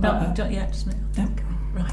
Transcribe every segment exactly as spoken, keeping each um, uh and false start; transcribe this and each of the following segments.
No, uh, don't yet, just a minute. Yeah. Right.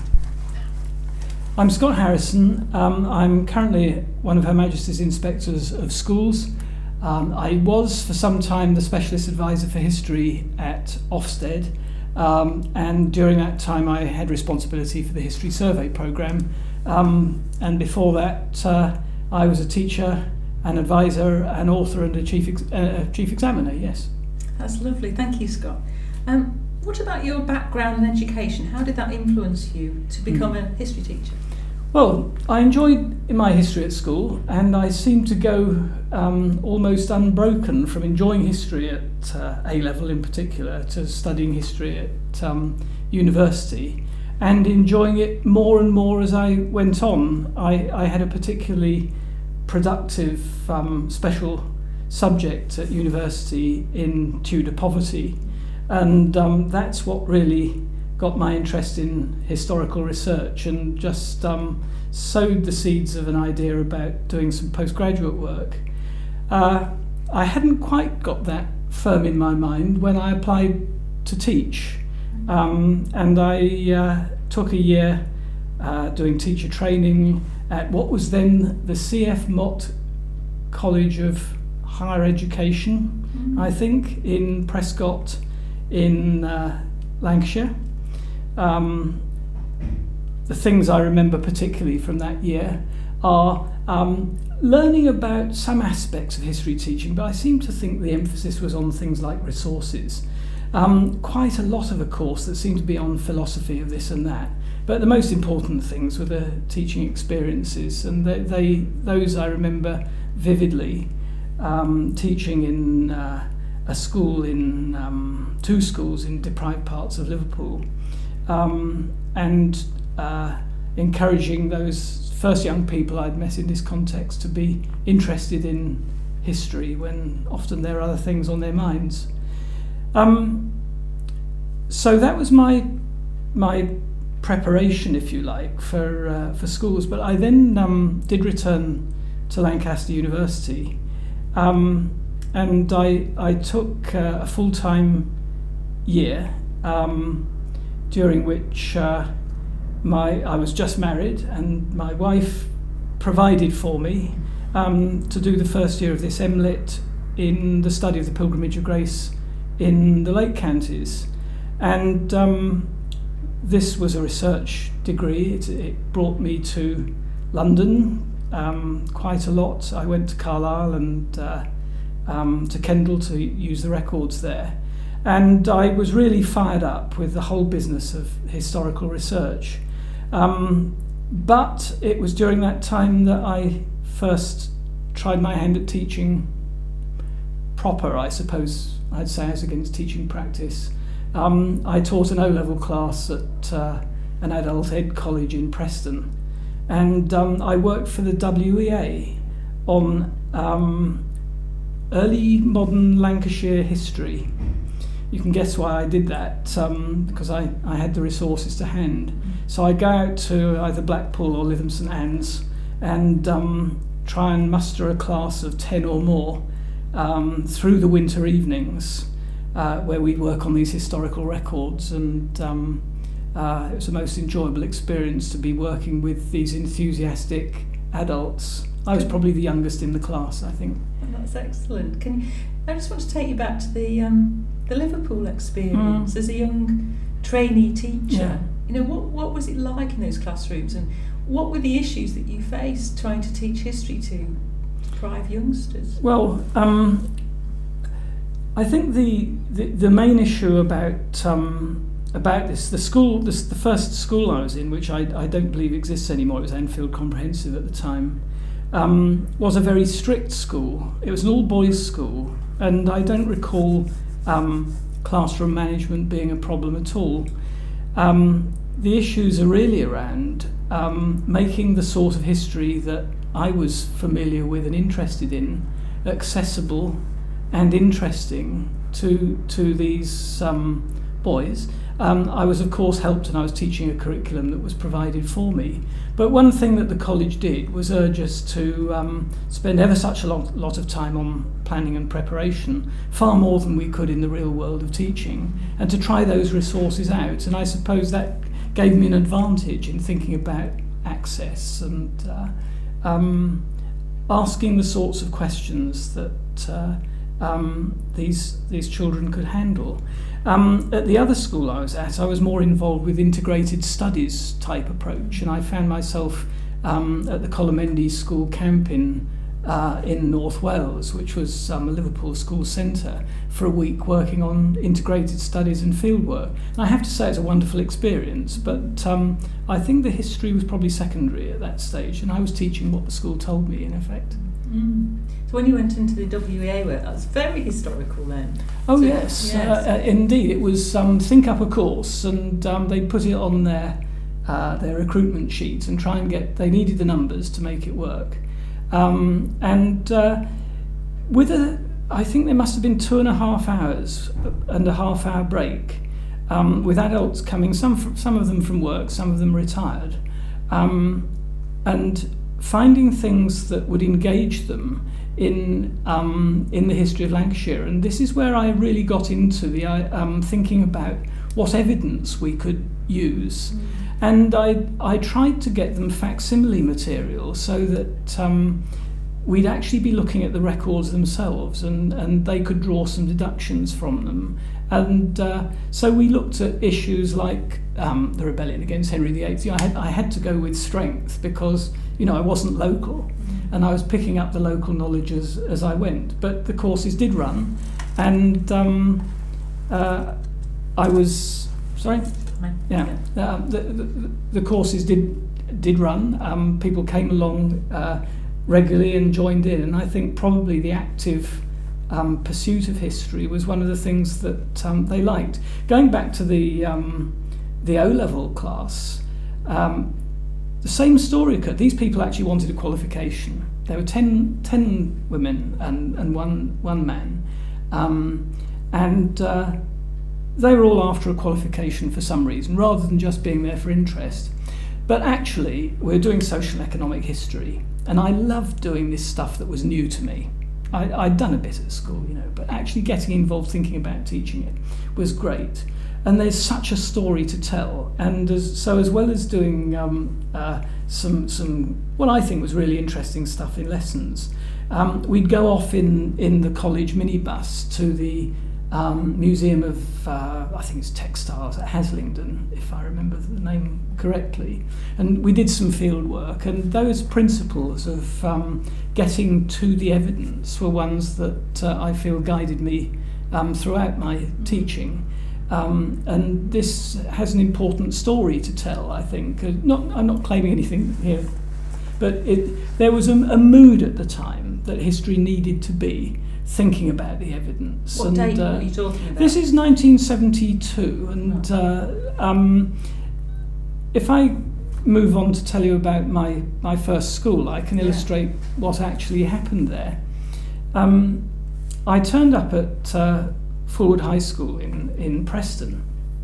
I'm Scott Harrison. Um, I'm currently one of Her Majesty's Inspectors of Schools. Um, I was for some time the Specialist Advisor for History at Ofsted, um, and during that time I had responsibility for the History Survey programme. Um, and before that uh, I was a teacher, an advisor, an author and a chief, ex- uh, chief examiner, yes. That's lovely, thank you, Scott. Um, what about your background in education? How did that influence you to become mm. a history teacher? Well, I enjoyed my history at school, and I seemed to go um, almost unbroken from enjoying history at uh, A-level in particular to studying history at um, university and enjoying it more and more as I went on. I, I had a particularly productive um, special subject at university in Tudor poverty, and um, that's what really got my interest in historical research and just um, sowed the seeds of an idea about doing some postgraduate work. Uh, I hadn't quite got that firm in my mind when I applied to teach, um, and I uh, took a year uh, doing teacher training at what was then the C F Mott College of Higher Education, mm-hmm. I think, in Prescott in uh, Lancashire. Um, the things I remember particularly from that year are um, learning about some aspects of history teaching, but I seem to think the emphasis was on things like resources. Um, quite a lot of a course that seemed to be on philosophy of this and that, but the most important things were the teaching experiences, and they, they those I remember vividly. Um, teaching in uh, a school in um, two schools in deprived parts of Liverpool. Um, and uh, encouraging those first young people I'd met in this context to be interested in history when often there are other things on their minds. Um, so that was my my preparation, if you like, for uh, for schools. But I then um, did return to Lancaster University, um, and I I took uh, a full-time year. Um, during which uh, my I was just married and my wife provided for me um, to do the first year of this M Lit in the study of the Pilgrimage of Grace in the Lake Counties. And um, this was a research degree. It, it brought me to London um, quite a lot. I went to Carlisle and uh, um, to Kendal to use the records there. And I was really fired up with the whole business of historical research. Um, but it was during that time that I first tried my hand at teaching proper, I suppose I'd say, as against teaching practice. Um, I taught an O-level class at uh, an adult ed college in Preston. And um, I worked for the W E A on um, early modern Lancashire history. You can guess why I did that, um, because I, I had the resources to hand. So I'd go out to either Blackpool or Lytham St Anne's and um, try and muster a class of ten or more um, through the winter evenings uh, where we'd work on these historical records. And um, uh, it was the most enjoyable experience to be working with these enthusiastic adults. I was probably the youngest in the class, I think. Oh, that's excellent. Can you, I just want to take you back to the um, the Liverpool experience mm. as a young trainee teacher. Yeah. You know, what what was it like in those classrooms, and what were the issues that you faced trying to teach history to deprived youngsters? Well, um, I think the, the the main issue about um, about this, the school, this, the first school I was in, which I I don't believe exists anymore. It was Enfield Comprehensive at the time. Um, was a very strict school. It was an all-boys school, and I don't recall um, classroom management being a problem at all. Um, the issues are really around um, making the sort of history that I was familiar with and interested in accessible and interesting to to these um, boys, um, I was of course helped, and I was teaching a curriculum that was provided for me. But one thing that the college did was urge us to um, spend ever such a lot, lot of time on planning and preparation, far more than we could in the real world of teaching, and to try those resources out. And I suppose that gave me an advantage in thinking about access and uh, um, asking the sorts of questions that uh, um, these these children could handle. Um, at the other school I was at, I was more involved with integrated studies type approach, and I found myself um, at the Colomendy School camp in uh, in North Wales, which was um, a Liverpool school centre, for a week working on integrated studies and fieldwork. And I have to say it's a wonderful experience, but um, I think the history was probably secondary at that stage, and I was teaching what the school told me, in effect. Mm. So when you went into the W E A work, that was very historical then. Oh so, yes, yes. Uh, uh, indeed. It was um, think up a course, and um, they put it on their uh, their recruitment sheet and try and get. They needed the numbers to make it work, um, and uh, with a, I think there must have been two and a half hours and a half hour break, um, with adults coming, some from, some of them from work, some of them retired, um, and finding things that would engage them in um, in the history of Lancashire. And this is where I really got into the um, thinking about what evidence we could use. Mm. And I I tried to get them facsimile material so that um, we'd actually be looking at the records themselves, and, and they could draw some deductions from them. And uh, so we looked at issues like um, the rebellion against Henry the Eighth. I had, I had to go with strength because, you know, I wasn't local, and I was picking up the local knowledge as, as I went. But the courses did run, and um, uh, I was, sorry? Yeah, uh, the, the, the courses did, did run. Um, people came along uh, regularly and joined in, and I think probably the active um, pursuit of history was one of the things that um, they liked. Going back to the um, the O-level class, um, the same story occurred. These people actually wanted a qualification. There were ten, ten women and, and one one man, um, and uh, they were all after a qualification for some reason, rather than just being there for interest. But actually, we're doing social and economic history, and I loved doing this stuff that was new to me. I, I'd done a bit at school, you know, but actually getting involved, thinking about teaching it, was great. And there's such a story to tell. And as, so as well as doing um, uh, some, some what I think was really interesting stuff in lessons, um, we'd go off in, in the college minibus to the um, Museum of, uh, I think it's Textiles at Haslingden, if I remember the name correctly. And we did some field work, and those principles of um, getting to the evidence were ones that uh, I feel guided me um, throughout my teaching. Um, and this has an important story to tell, I think. Uh, not, I'm not claiming anything here, but it, there was a, a mood at the time that history needed to be thinking about the evidence. What and, date uh, were you talking about? This is nineteen seventy-two, and uh, um, if I move on to tell you about my, my first school, I can illustrate yeah. what actually happened there. Um, I turned up at uh, Fulwood High School in, in Preston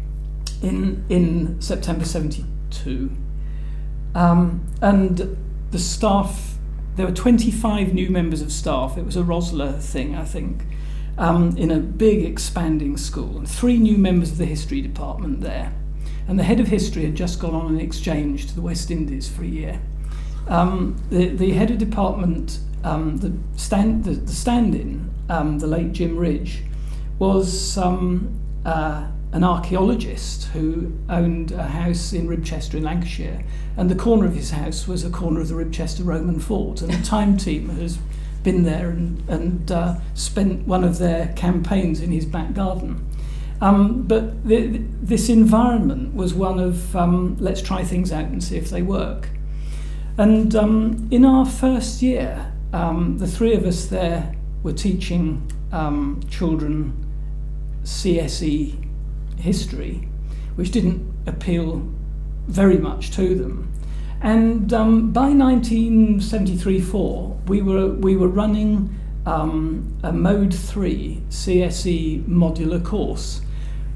in in September seventy-two, um, and the staff, there were twenty-five new members of staff. It was a Rosler thing, I think, um, in a big expanding school, and three new members of the history department there, and the head of history had just gone on an exchange to the West Indies for a year. Um, the, the head of department, um, the stand the, the stand-in, um, the late Jim Ridge, was um, uh, an archaeologist who owned a house in Ribchester in Lancashire, and the corner of his house was a corner of the Ribchester Roman fort, and the Time team has been there and, and uh, spent one of their campaigns in his back garden. Um, but the, this environment was one of um, let's try things out and see if they work. And um, in our first year, um, the three of us there were teaching um, children C S E history, which didn't appeal very much to them. And um, by nineteen seventy-three four, we were we were running um, a Mode three C S E modular course,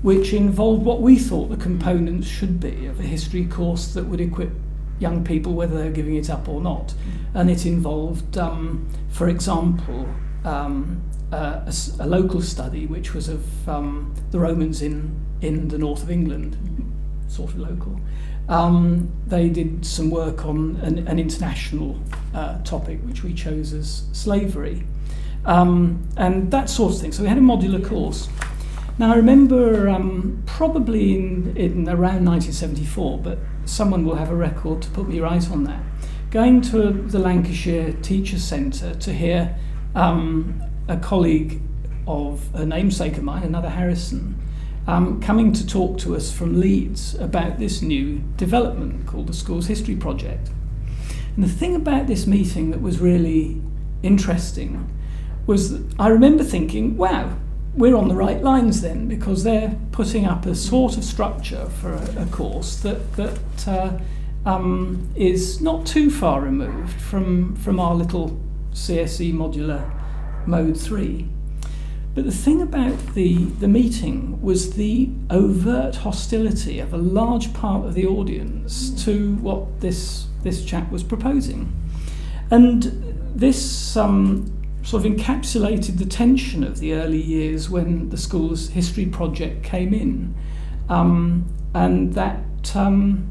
which involved what we thought the components should be of a history course that would equip young people whether they're giving it up or not. And it involved, um, for example, um, uh, a, a local study which was of um, the Romans in, in the north of England, sort of local. Um, they did some work on an, an international uh, topic which we chose as slavery, um, and that sort of thing. So we had a modular course. Now I remember um, probably in, in around nineteen seventy-four, but someone will have a record to put me right on that, going to the Lancashire Teachers' Centre to hear um, a colleague of a namesake of mine, another Harrison, Um, coming to talk to us from Leeds about this new development called the Schools History Project. And the thing about this meeting that was really interesting was that I remember thinking, wow, we're on the right lines then, because they're putting up a sort of structure for a, a course that, that uh, um, is not too far removed from, from our little C S E modular Mode three. But the thing about the, the meeting was the overt hostility of a large part of the audience to what this this chap was proposing. And this um, sort of encapsulated the tension of the early years when the school's history project came in. Um, and that um,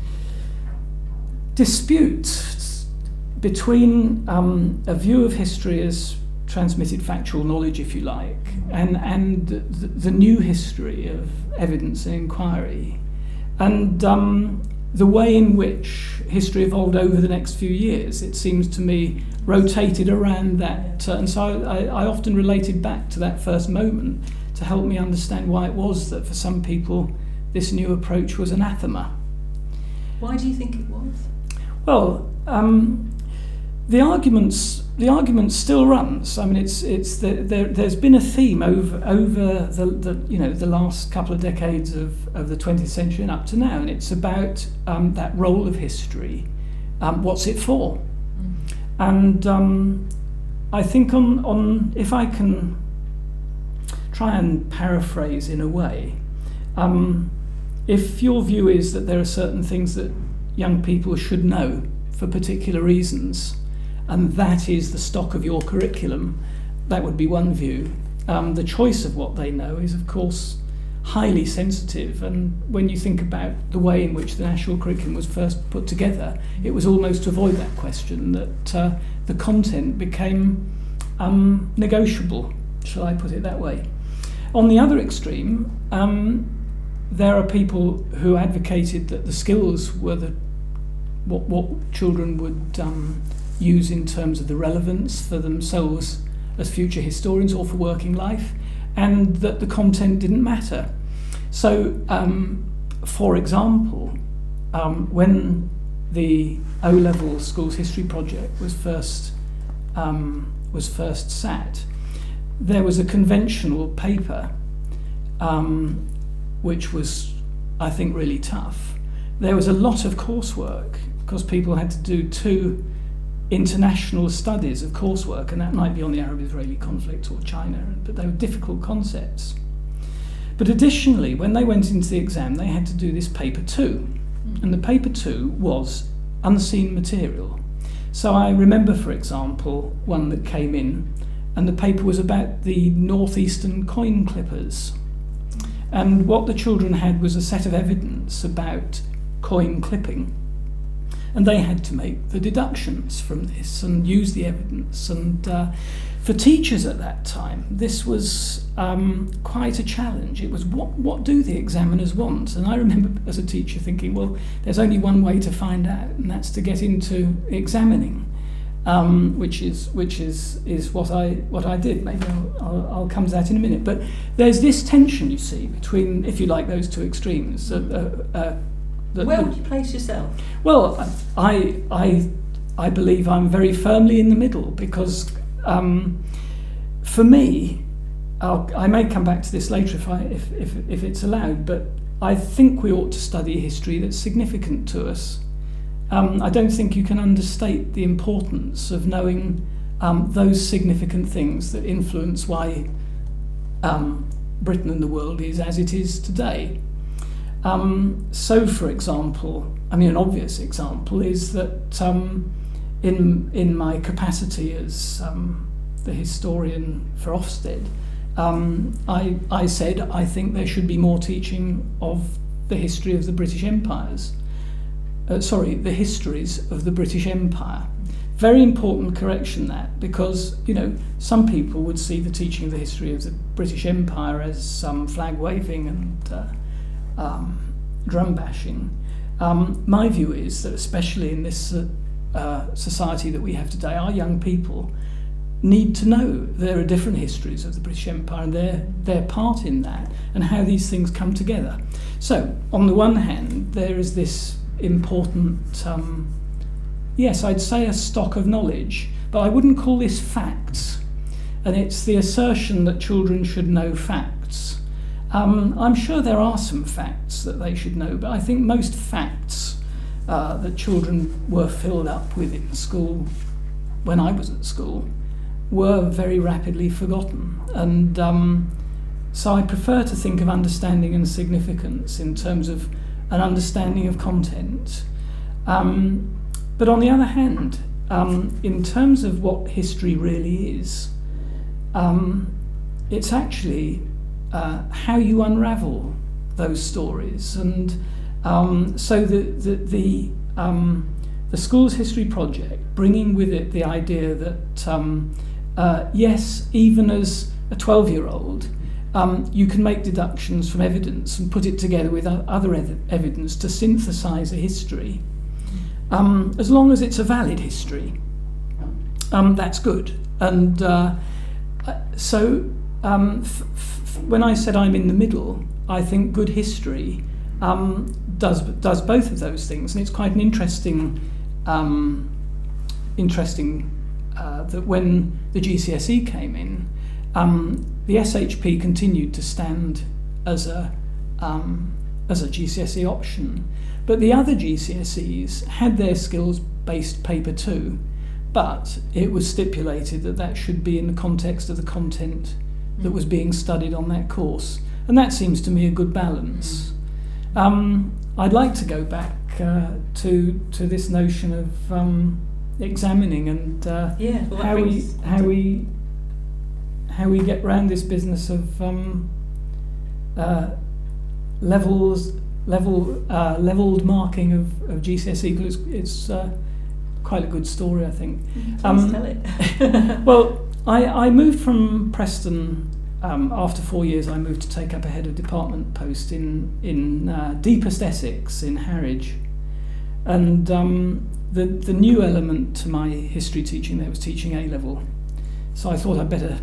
dispute between um, a view of history as transmitted factual knowledge, if you like, and and the, the new history of evidence and inquiry, and um, the way in which history evolved over the next few years, it seems to me, rotated around that. Uh, and so I, I often related back to that first moment to help me understand why it was that for some people this new approach was anathema. Why do you think it was? Well, um, the arguments the argument still runs. I mean, it's it's the, there. There's been a theme over over the, the you know the last couple of decades of, of the twentieth century and up to now, and it's about um, that role of history. Um, what's it for? Mm. And um, I think on on if I can try and paraphrase in a way, um, if your view is that there are certain things that young people should know for particular reasons, and that is the stock of your curriculum, that would be one view. Um, the choice of what they know is, of course, highly sensitive, and when you think about the way in which the national curriculum was first put together, it was almost to avoid that question that uh, the content became um, negotiable, shall I put it that way. On the other extreme, um, there are people who advocated that the skills were the what, what children would um, use in terms of the relevance for themselves as future historians or for working life, and that the content didn't matter. So, um, for example, um, when the O-level Schools History Project was first um, was first sat, there was a conventional paper um, which was, I think, really tough. There was a lot of coursework because people had to do two international studies of coursework, and that might be on the Arab-Israeli conflict or China, but they were difficult concepts. But additionally, when they went into the exam, they had to do this paper two, and the paper two was unseen material. So I remember, for example, one that came in, and the paper was about the northeastern coin clippers. And what the children had was a set of evidence about coin clipping. And they had to make the deductions from this and use the evidence. And uh, for teachers at that time, this was um, quite a challenge. It was, what, what do the examiners want? And I remember as a teacher thinking, well, there's only one way to find out, and that's to get into examining, um, which is which is is what I what I did. Maybe I'll, I'll, I'll come to that in a minute. But there's this tension, you see, between, if you like, those two extremes. Uh, uh, uh, The, Where the, would you place yourself? Well, I, I, I believe I'm very firmly in the middle, because um, for me, I'll, I may come back to this later if, I, if, if, if it's allowed, but I think we ought to study history that's significant to us. Um, I don't think you can understate the importance of knowing um, those significant things that influence why um, Britain and the world is as it is today. Um, so, for example, I mean, an obvious example is that um, in in my capacity as um, the historian for Ofsted, um, I, I said I think there should be more teaching of the history of the British Empires. Uh, sorry, the histories of the British Empire. Very important correction, that, because, you know, some people would see the teaching of the history of the British Empire as some um, flag waving and uh, um, drum bashing. Um, my view is that, especially in this uh, uh, society that we have today, our young people need to know there are different histories of the British Empire and their their part in that and how these things come together. So, on the one hand, there is this important, um, yes, I'd say a stock of knowledge, but I wouldn't call this facts. And it's the assertion that children should know facts. Um, I'm sure there are some facts that they should know, but I think most facts uh, that children were filled up with in school, when I was at school, were very rapidly forgotten. And um, so I prefer to think of understanding and significance in terms of an understanding of content. Um, but on the other hand, um, in terms of what history really is, um, it's actually uh, how you unravel those stories. And um, so the, the, the, um, the school's history project, bringing with it the idea that um, uh, yes, even as a twelve-year-old, Um, you can make deductions from evidence and put it together with other ev- evidence to synthesize a history. Um, as long as it's a valid history, um, that's good. And uh, so um, f- f- when I said I'm in the middle, I think good history um, does does both of those things. And it's quite an interesting, um, interesting uh, that when the G C S E came in, Um, the S H P continued to stand as a um, as a G C S E option, but the other G C S Es had their skills-based paper too, but it was stipulated that that should be in the context of the content that was being studied on that course, and that seems to me a good balance. Um, I'd like to go back uh, to to this notion of um, examining and uh, yeah, well, how we how we. how we get round this business of um, uh, levels, level, uh, leveled marking of, of G C S E, because it's, it's uh, quite a good story, I think. Please um, tell it. Well, I, I moved from Preston. Um, after four years, I moved to take up a head of department post in in uh, deepest Essex, in Harwich, and um, the the new element to my history teaching there was teaching A level. So I thought I'd better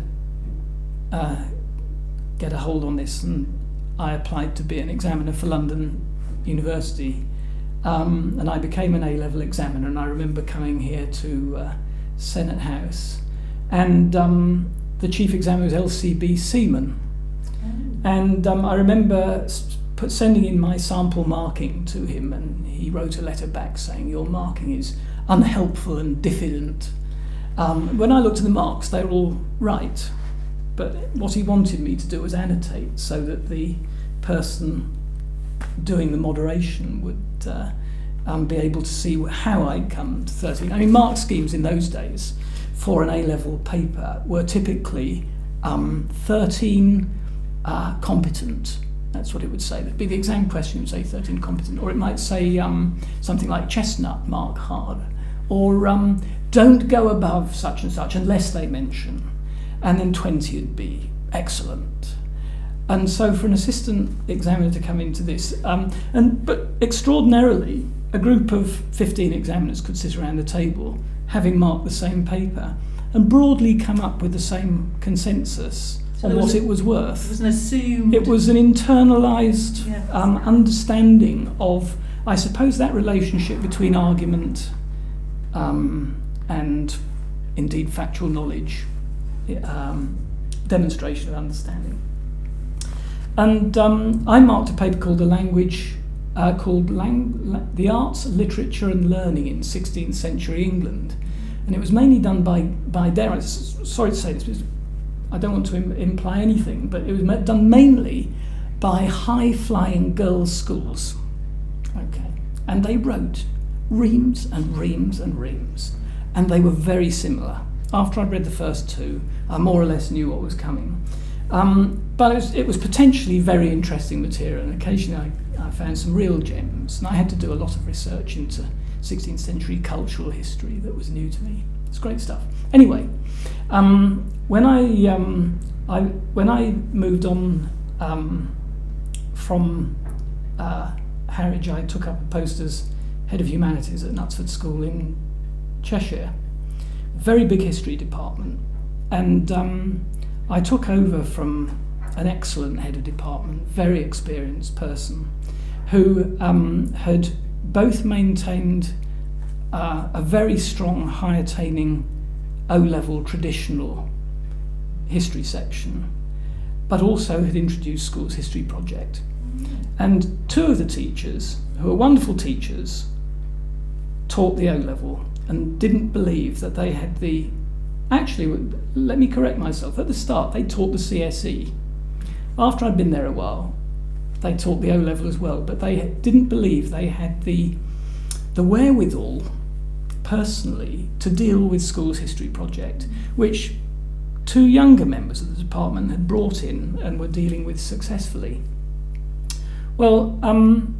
Uh, get a hold on this, and I applied to be an examiner for London University, um, and I became an A-level examiner. And I remember coming here to uh, Senate House, and um, the chief examiner was L C B Seaman, oh. and um, I remember put, sending in my sample marking to him, and he wrote a letter back saying, "Your marking is unhelpful and diffident." Um, when I looked at the marks, they were all right. But what he wanted me to do was annotate so that the person doing the moderation would uh, um, be able to see how I'd come to thirteen. I mean, mark schemes in those days for an A-level paper were typically um, thirteen uh, competent. That's what it would say. That'd be the exam question, would say thirteen competent. Or it might say um, something like chestnut, mark hard. Or um, don't go above such and such unless they mention. And then twenty would be excellent. And so for an assistant examiner to come into this, um, and but extraordinarily, a group of fifteen examiners could sit around the table, having marked the same paper, and broadly come up with the same consensus so on what a, it was worth. It was an assumed... It was an internalised yes. um, understanding of, I suppose, that relationship between argument um, and, indeed, factual knowledge. Um, demonstration of understanding. And um, I marked a paper called the language, uh, called Lang- La- the Arts, Literature and Learning in sixteenth century England, and it was mainly done by by Derrida. Sorry to say this, but I don't want to im- imply anything, but it was ma- done mainly by high-flying girls' schools. Okay, and they wrote reams and reams and reams, and they were very similar. After I'd read the first two, I more or less knew what was coming. Um, but it was, it was potentially very interesting material, and occasionally I, I found some real gems, and I had to do a lot of research into sixteenth century cultural history that was new to me. It's great stuff. Anyway, um, when I um, I when I moved on um, from uh, Harwich, I took up a post as head of humanities at Knutsford School in Cheshire. Very big history department, and um, I took over from an excellent head of department, very experienced person, who um, had both maintained uh, a very strong, high-attaining O-level traditional history section, but also had introduced Schools History Project. And two of the teachers, who were wonderful teachers, taught the O-level and didn't believe that they had the... Actually, let me correct myself. At the start, they taught the C S E. After I'd been there a while, they taught the O-level as well, but they didn't believe they had the the wherewithal, personally, to deal with Schools History Project, which two younger members of the department had brought in and were dealing with successfully. Well, um,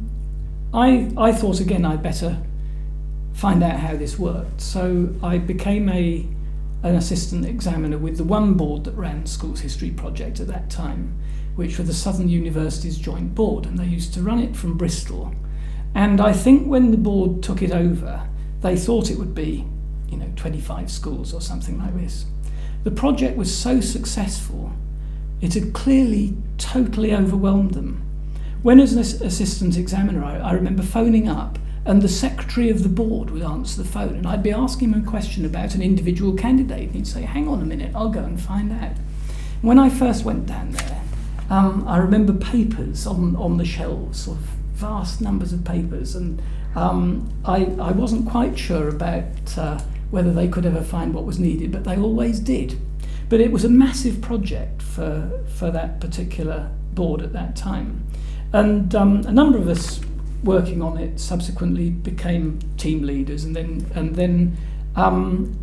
I I thought again I'd better find out how this worked. So I became a an assistant examiner with the one board that ran Schools History Project at that time, which were the Southern Universities Joint Board, and they used to run it from Bristol. And I think when the board took it over, they thought it would be, you know, twenty-five schools or something like this. The project was so successful, it had clearly totally overwhelmed them. When as an assistant examiner, I, I remember phoning up, and the secretary of the board would answer the phone, and I'd be asking him a question about an individual candidate, and he'd say, hang on a minute, I'll go and find out. When I first went down there, um, I remember papers on, on the shelves, sort of vast numbers of papers, and um, I, I wasn't quite sure about uh, whether they could ever find what was needed, but they always did. But it was a massive project for, for that particular board at that time. And um, a number of us working on it subsequently became team leaders, and then and then um,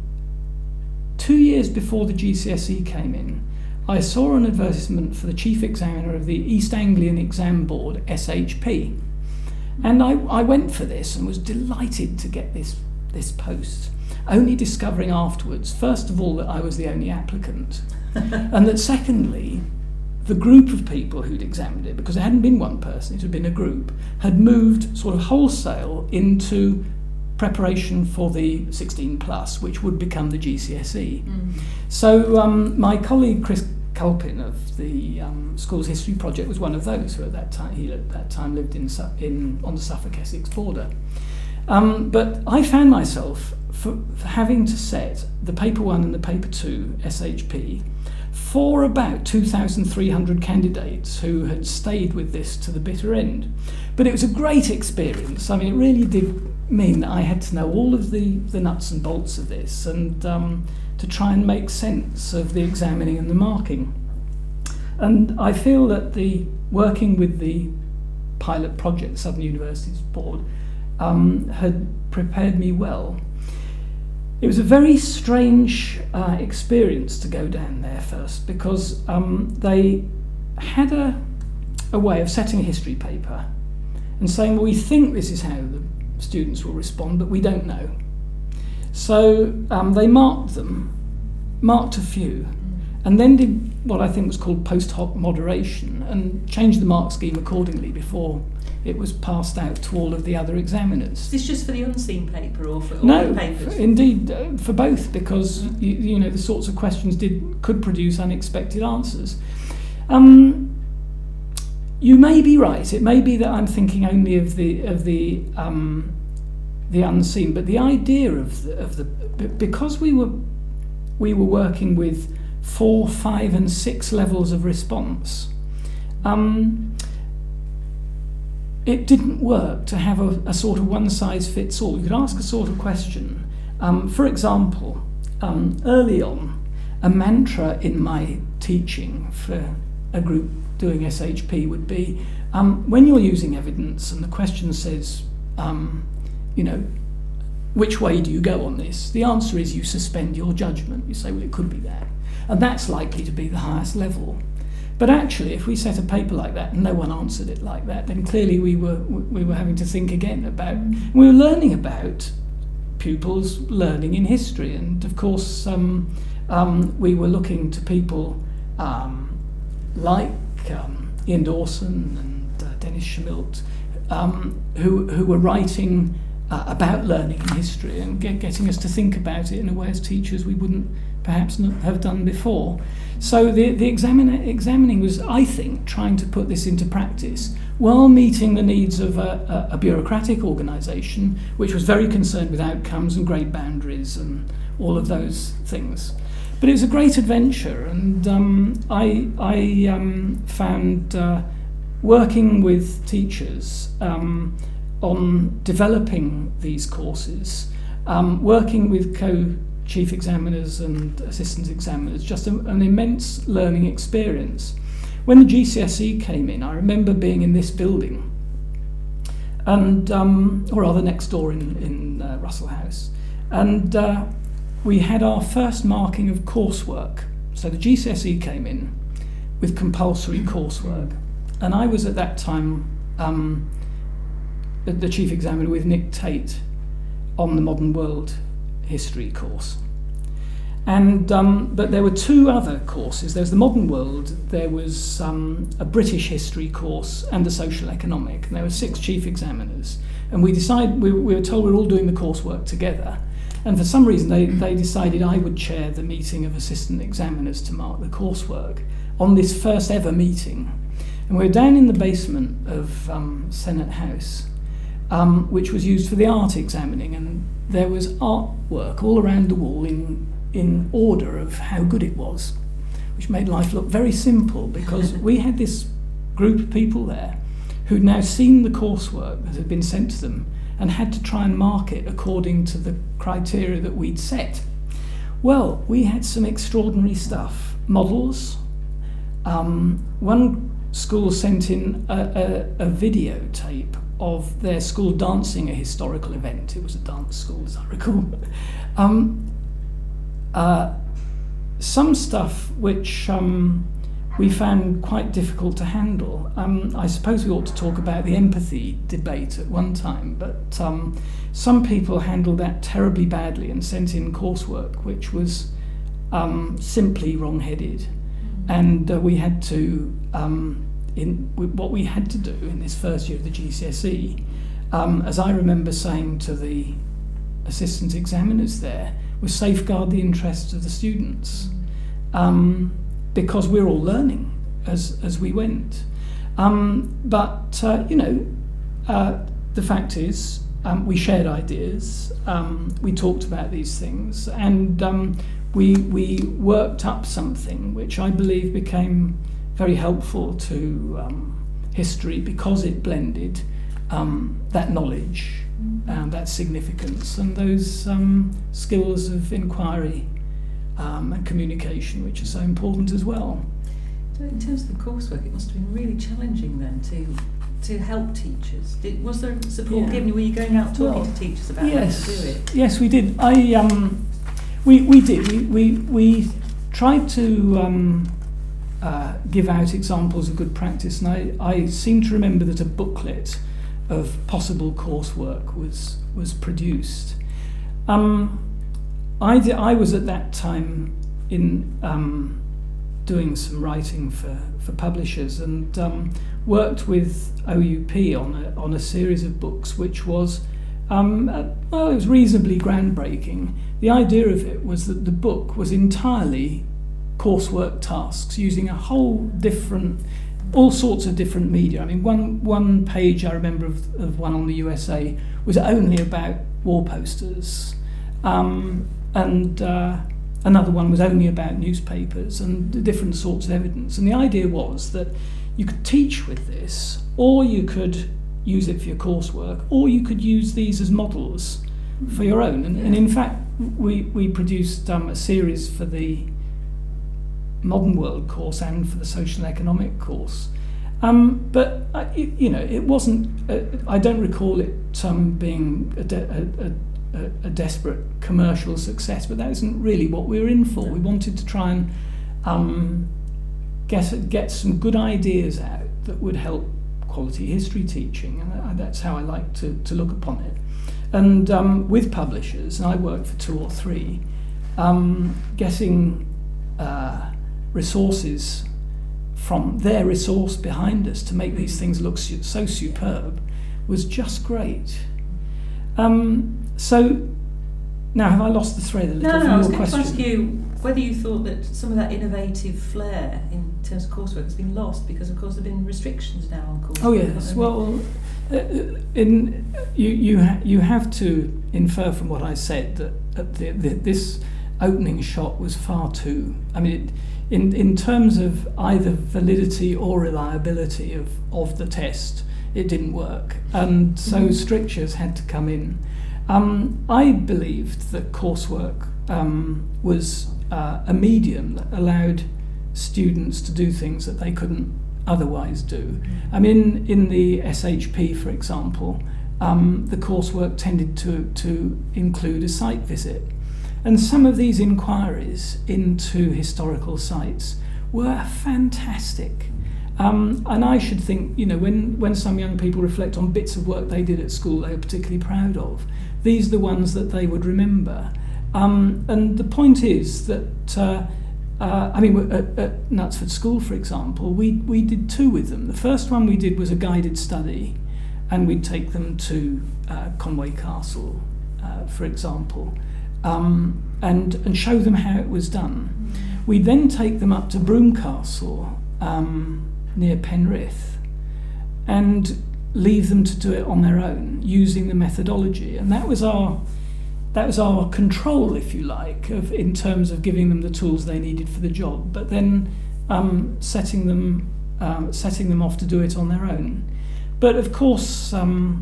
two years before the G C S E came in, I saw an advertisement for the chief examiner of the East Anglian Exam Board, S H P, and I, I went for this and was delighted to get this this post, only discovering afterwards, first of all, that I was the only applicant, and that secondly, the group of people who'd examined it, because it hadn't been one person, it had been a group, had moved sort of wholesale into preparation for the sixteen plus, which would become the G C S E. Mm. So um, my colleague Chris Culpin of the um, Schools History Project was one of those who at that time he at that time lived in in on the Suffolk-Essex border. Um, but I found myself for, for having to set the paper one and the paper two S H P for about two thousand three hundred candidates who had stayed with this to the bitter end. But it was a great experience. I mean, it really did mean that I had to know all of the, the nuts and bolts of this, and um, to try and make sense of the examining and the marking. And I feel that the working with the pilot project, Southern Universities Board, um, had prepared me well. It was a very strange uh, experience to go down there first, because um, they had a, a way of setting a history paper and saying, well, we think this is how the students will respond, but we don't know. So um, they marked them, marked a few, and then did what I think was called post hoc moderation and changed the mark scheme accordingly before it was passed out to all of the other examiners. Is this just for the unseen paper or for all no, the papers? No, indeed, uh, for both, because mm-hmm. you, you know the sorts of questions did could produce unexpected answers. Um, you may be right. It may be that I'm thinking only of the of the um, the unseen, but the idea of the, of the because we were we were working with four, five, and six levels of response. Um, It didn't work to have a, a sort of one-size-fits-all. You could ask a sort of question. Um, for example, um, early on, a mantra in my teaching for a group doing S H P would be, um, when you're using evidence and the question says, um, you know, which way do you go on this? The answer is you suspend your judgment. You say, well, it could be that. And that's likely to be the highest level. But actually, if we set a paper like that and no one answered it like that, then clearly we were we were having to think again about, we were learning about pupils learning in history. And of course, um, um, we were looking to people um, like um, Ian Dawson and uh, Dennis Schmilt, um, who, who were writing uh, about learning in history and get, getting us to think about it in a way as teachers we wouldn't perhaps not have done before. So the, the examina- examining was, I think, trying to put this into practice while meeting the needs of a, a, a bureaucratic organisation which was very concerned with outcomes and grade boundaries and all of those things. But it was a great adventure, and um, I, I um, found uh, working with teachers um, on developing these courses, um, working with co chief examiners and assistant examiners, just a, an immense learning experience. When the G C S E came in, I remember being in this building, and um, or rather next door in, in uh, Russell House, and uh, we had our first marking of coursework. So the G C S E came in with compulsory coursework, and I was at that time um, the chief examiner with Nick Tate on the Modern World History course. And um, but there were two other courses. There was the Modern World, there was um, a British history course, and the social economic. And there were six chief examiners. And we decided, we, we were told we were all doing the coursework together. And for some reason they, they decided I would chair the meeting of assistant examiners to mark the coursework on this first ever meeting. And we were down in the basement of um, Senate House, um, which was used for the art examining, and there was artwork all around the wall in in order of how good it was, which made life look very simple, because we had this group of people there who'd now seen the coursework that had been sent to them and had to try and mark it according to the criteria that we'd set. Well, we had some extraordinary stuff. Models. Um, one school sent in a, a, a videotape of their school dancing a historical event. It was a dance school, as I recall. Um, uh, some stuff which um, we found quite difficult to handle. Um, I suppose we ought to talk about the empathy debate at one time, but um, some people handled that terribly badly and sent in coursework which was um, simply wrong-headed. Mm-hmm. And uh, we had to, um, in what we had to do in this first year of the G C S E, um, as I remember saying to the assistant examiners there, was safeguard the interests of the students. Um, because we're all learning as as we went. Um, but, uh, you know, uh, the fact is, um, we shared ideas, um, we talked about these things, and um, we, we worked up something which I believe became very helpful to um, history, because it blended um, that knowledge and that significance and those um, skills of inquiry Um, and communication, which is so important as well. So in terms of the coursework, it must have been really challenging then to to help teachers. Did, was there support Yeah. given? Were you going out talking Well, to teachers about yes, how to do it? Yes, we did. I um, we we did. We we, we tried to um, uh, give out examples of good practice, and I, I seem to remember that a booklet of possible coursework was was produced. Um, I, did, I was at that time in um, doing some writing for, for publishers, and um, worked with O U P on a, on a series of books which was, um, uh, well, it was reasonably groundbreaking. The idea of it was that the book was entirely coursework tasks using a whole different, all sorts of different media. I mean, one, one page I remember of, of one on the U S A was only about war posters. Um, and uh, another one was only about newspapers and different sorts of evidence. And the idea was that you could teach with this, or you could use it for your coursework, or you could use these as models for your own. And, and in fact, we, we produced um, a series for the modern world course and for the social and economic course. Um, but uh, it, you know, it wasn't. Uh, I don't recall it um, being a, de- a, a, a desperate commercial success. But that isn't really what we were in for. We wanted to try and um, get get some good ideas out that would help quality history teaching, and that's how I like to, to look upon it. And um, with publishers, and I worked for two or three, um, getting uh, resources from their resource behind us to make these things look su- so superb was just great. Um, so now, have I lost the thread a little no, from no, I was your going question? to ask you whether you thought that some of that innovative flair in terms of coursework has been lost because, of course, there have been restrictions now on coursework. Oh yes, well, uh, in you you ha- you have to infer from what I said that uh, the, the, this opening shot was far too. I mean, it, in in terms of either validity or reliability of, of the test, it didn't work, and so mm-hmm. strictures had to come in. Um, I believed that coursework um, was uh, a medium that allowed students to do things that they couldn't otherwise do. I mean, in the S H P, for example, um, the coursework tended to, to include a site visit. And some of these inquiries into historical sites were fantastic. Um, and I should think, you know, when, when some young people reflect on bits of work they did at school they were particularly proud of, these are the ones that they would remember. Um, and the point is that, uh, uh, I mean, at, at Knutsford School, for example, we, we did two with them. The first one we did was a guided study, and we'd take them to uh, Conway Castle, uh, for example, um, and, and show them how it was done. We'd then take them up to Broome Castle, um, near Penrith, and leave them to do it on their own using the methodology, and that was our that was our control, if you like, of in terms of giving them the tools they needed for the job, but then um, setting them um, setting them off to do it on their own. But of course, um,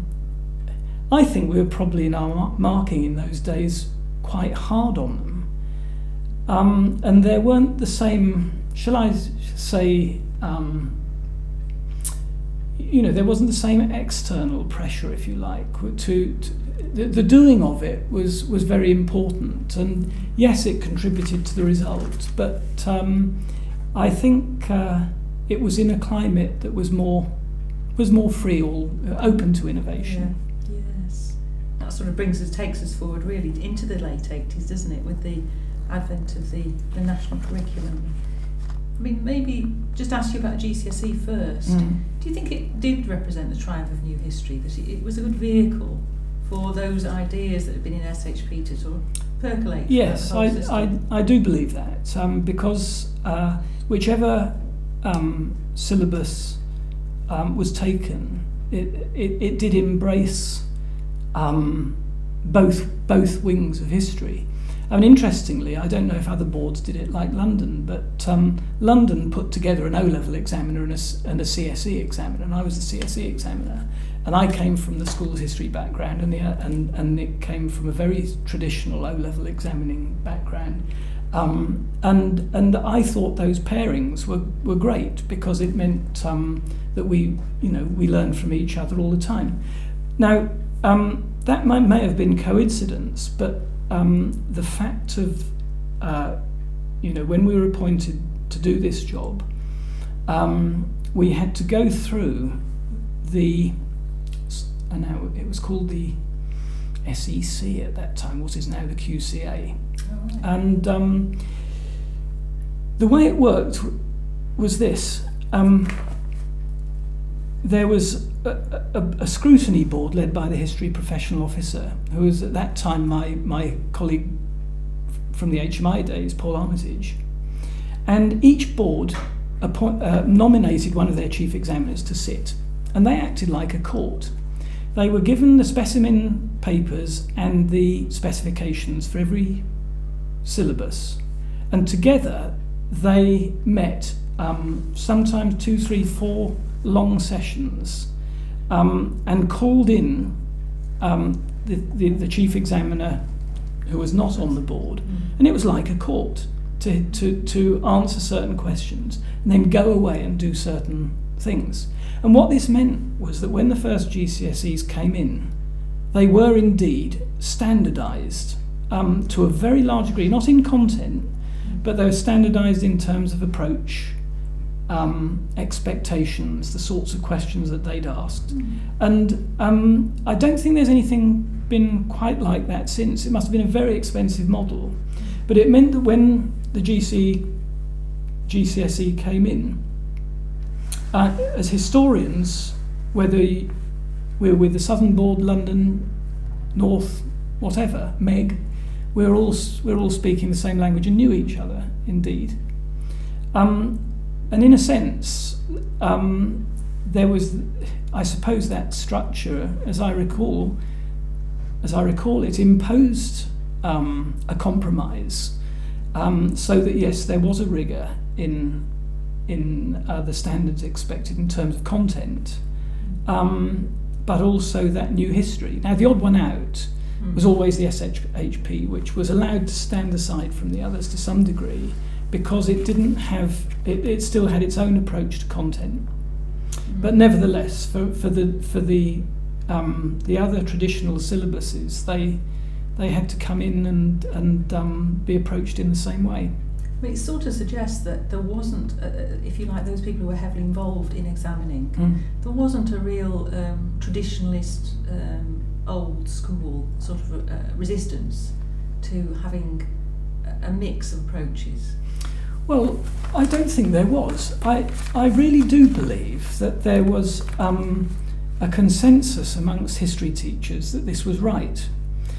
I think we were probably in our marking in those days quite hard on them, um, and there weren't the same, shall I say, um, you know, there wasn't the same external pressure, if you like, to, to the, the doing of it was, was very important, and yes, it contributed to the result, but um, I think uh, it was in a climate that was more was more free or open to innovation. Yeah. Yes, that sort of brings us, takes us forward really into the late eighties, doesn't it, with the advent of the, the national curriculum. I mean, maybe just ask you about G C S E first. Mm. Do you think it did represent the triumph of new history, that it was a good vehicle for those ideas that have been in S H P to sort of percolate? Yes, I, I, I do believe that, um, because uh, whichever um, syllabus um, was taken, it, it, it did embrace um, both both wings of history. I mean, interestingly, I don't know if other boards did it like London, but um, London put together an O-level examiner and a, and a C S E examiner, and I was the C S E examiner. And I came from the school's history background, and, the, and, and it came from a very traditional O-level examining background. Um, and and I thought those pairings were, were great, because it meant um, that we, you know, we learned from each other all the time. Now, um, that might, may have been coincidence, but Um, the fact of, uh, you know, when we were appointed to do this job, um, we had to go through the, and now it was called the S E C at that time, what is now the Q C A. Oh, right. And um, the way it worked was this. Um, there was a, a, a scrutiny board led by the history professional officer, who was at that time my, my colleague from the H M I days, Paul Armitage. And each board appoint, uh, nominated one of their chief examiners to sit, and they acted like a court. They were given the specimen papers and the specifications for every syllabus, and together they met um, sometimes two, three, four long sessions, um, and called in um, the, the, the chief examiner who was not on the board, mm. and it was like a court. to, to, to answer certain questions and then go away and do certain things. And what this meant was that when the first G C S Es came in, they were indeed standardised um, to a very large degree, not in content, but they were standardised in terms of approach, um, expectations, the sorts of questions that they'd asked. Mm. And um, I don't think there's anything been quite like that since. It must have been a very expensive model. But it meant that when the G C, G C S E came in, uh, as historians, whether we're with the Southern Board, London, North, whatever, Meg, we're all we're all speaking the same language and knew each other, indeed. Um, and in a sense, um, there was, I suppose, that structure, as I recall, as I recall it, imposed um, a compromise, um, so that yes, there was a rigour in in uh, the standards expected in terms of content, um, but also that new history. Now, the odd one out was always the S H P, which was allowed to stand aside from the others to some degree because it didn't have, it, it still had its own approach to content. But nevertheless, for, for the for the um, the other traditional syllabuses, they they had to come in and and um, be approached in the same way. I mean, it sort of suggests that there wasn't, uh, if you like, those people who were heavily involved in examining, mm. there wasn't a real um, traditionalist, um, old school sort of uh, resistance to having a, a mix of approaches. Well, I don't think there was. I, I really do believe that there was um, a consensus amongst history teachers that this was right.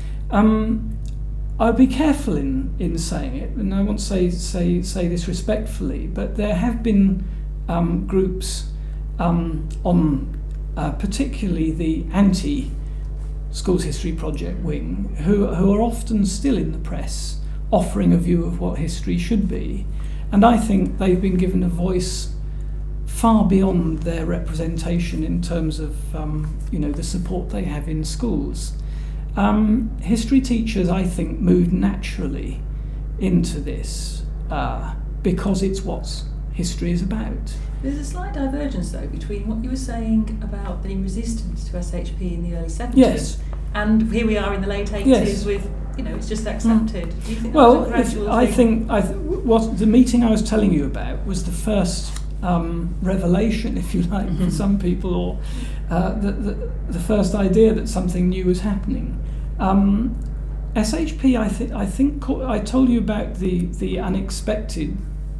Um, I'll be careful in, in saying it, and I won't say say say this respectfully, but there have been um, groups um, on uh, particularly the anti-schools history project wing who who are often still in the press offering a view of what history should be, and I think they've been given a voice far beyond their representation in terms of um, you know the support they have in schools. Um, history teachers, I think, moved naturally into this uh, because it's what history is about. There's a slight divergence, though, between what you were saying about the resistance to S H P in the early seventies yes. and here we are in the late eighties yes. with, you know, it's just accepted. Mm. Do you think that well, was a gradual if, I thing? think I th- what the meeting I was telling you about was the first um, revelation, if you like, mm-hmm. for some people, or uh, the, the, the first idea that something new was happening. Um, S H P, I, th- I think, co- I told you about the, the unexpected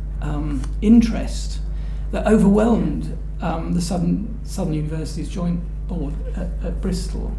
um, interest that overwhelmed um, the Southern, Southern Universities Joint Board at, at Bristol,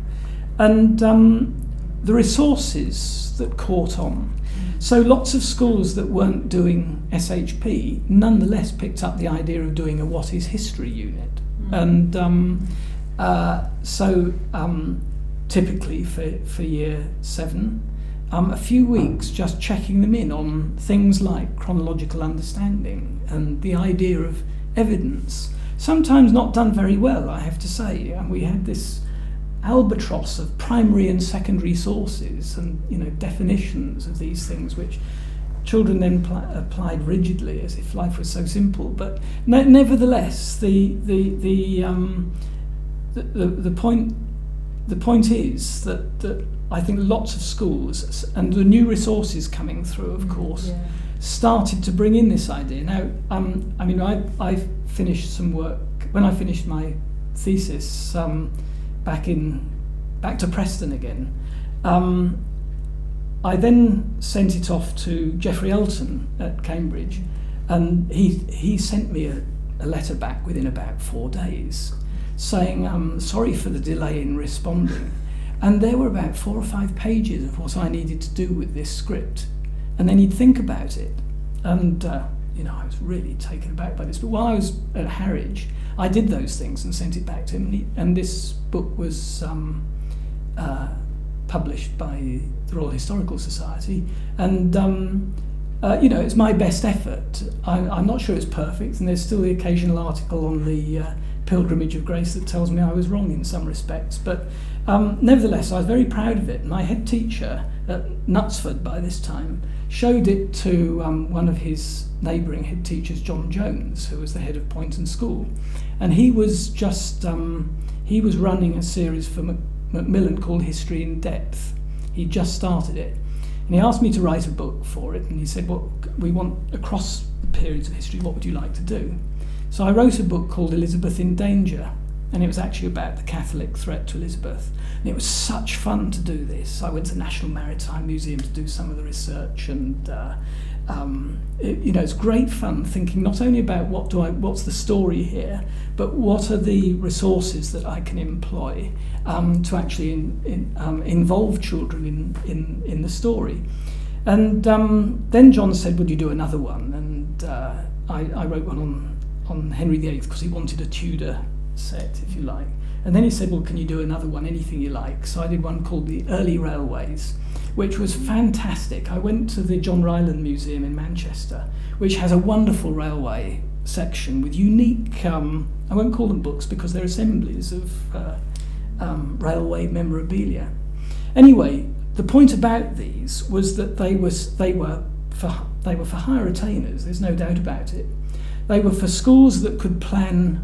and um, the resources that caught on. So lots of schools that weren't doing S H P nonetheless picked up the idea of doing a What is History unit. Mm. And um, uh, so um, typically for, for year seven, um, a few weeks just checking them in on things like chronological understanding and the idea of evidence. Sometimes not done very well, I have to say. And we had this albatross of primary and secondary sources and you know definitions of these things, which children then pl- applied rigidly as if life was so simple. But ne- nevertheless, the the the, um, the the the point the point is that that I think lots of schools and the new resources coming through, of course, yeah. started to bring in this idea. Now, um, I mean, I I finished some work when I finished my thesis. Um, back in back to Preston again. Um, I then sent it off to Geoffrey Elton at Cambridge, and he he sent me a, a letter back within about four days saying, um, sorry for the delay in responding. And there were about four or five pages of what I needed to do with this script. And then he'd think about it. And, uh, you know, I was really taken aback by this. But while I was at Harwich, I did those things and sent it back to him. And, he, and this book was um, uh, published by the Royal Historical Society. And, um, uh, you know, it's my best effort. I, I'm not sure it's perfect. And there's still the occasional article on the uh, Pilgrimage of Grace that tells me I was wrong in some respects. But um, nevertheless, I was very proud of it. My head teacher at Knutsford by this time showed it to um, one of his neighbouring head teachers, John Jones, who was the head of Poynton School, and he was just um, he was running a series for Mac- Macmillan called History in Depth. He just started it, and he asked me to write a book for it, and he said, "Well, we want across the periods of history. What would you like to do?" So I wrote a book called Elizabeth in Danger, and it was actually about the Catholic threat to Elizabeth. And it was such fun to do this. I went to the National Maritime Museum to do some of the research, and uh, um, it, you know, it's great fun thinking not only about what do I, what's the story here, but what are the resources that I can employ um, to actually in, in, um, involve children in, in, in the story. And um, then John said, "Would you do another one?" And uh, I, I wrote one on, on Henry the Eighth because he wanted a Tudor set, if you like. And then he said, "Well, can you do another one, anything you like?" So I did one called The Early Railways, which was fantastic. I went to the John Ryland Museum in Manchester, which has a wonderful railway section with unique, um, I won't call them books because they're assemblies of uh, um, railway memorabilia. Anyway, the point about these was that they was they were for they were for higher retainers. There's no doubt about it. They were for schools that could plan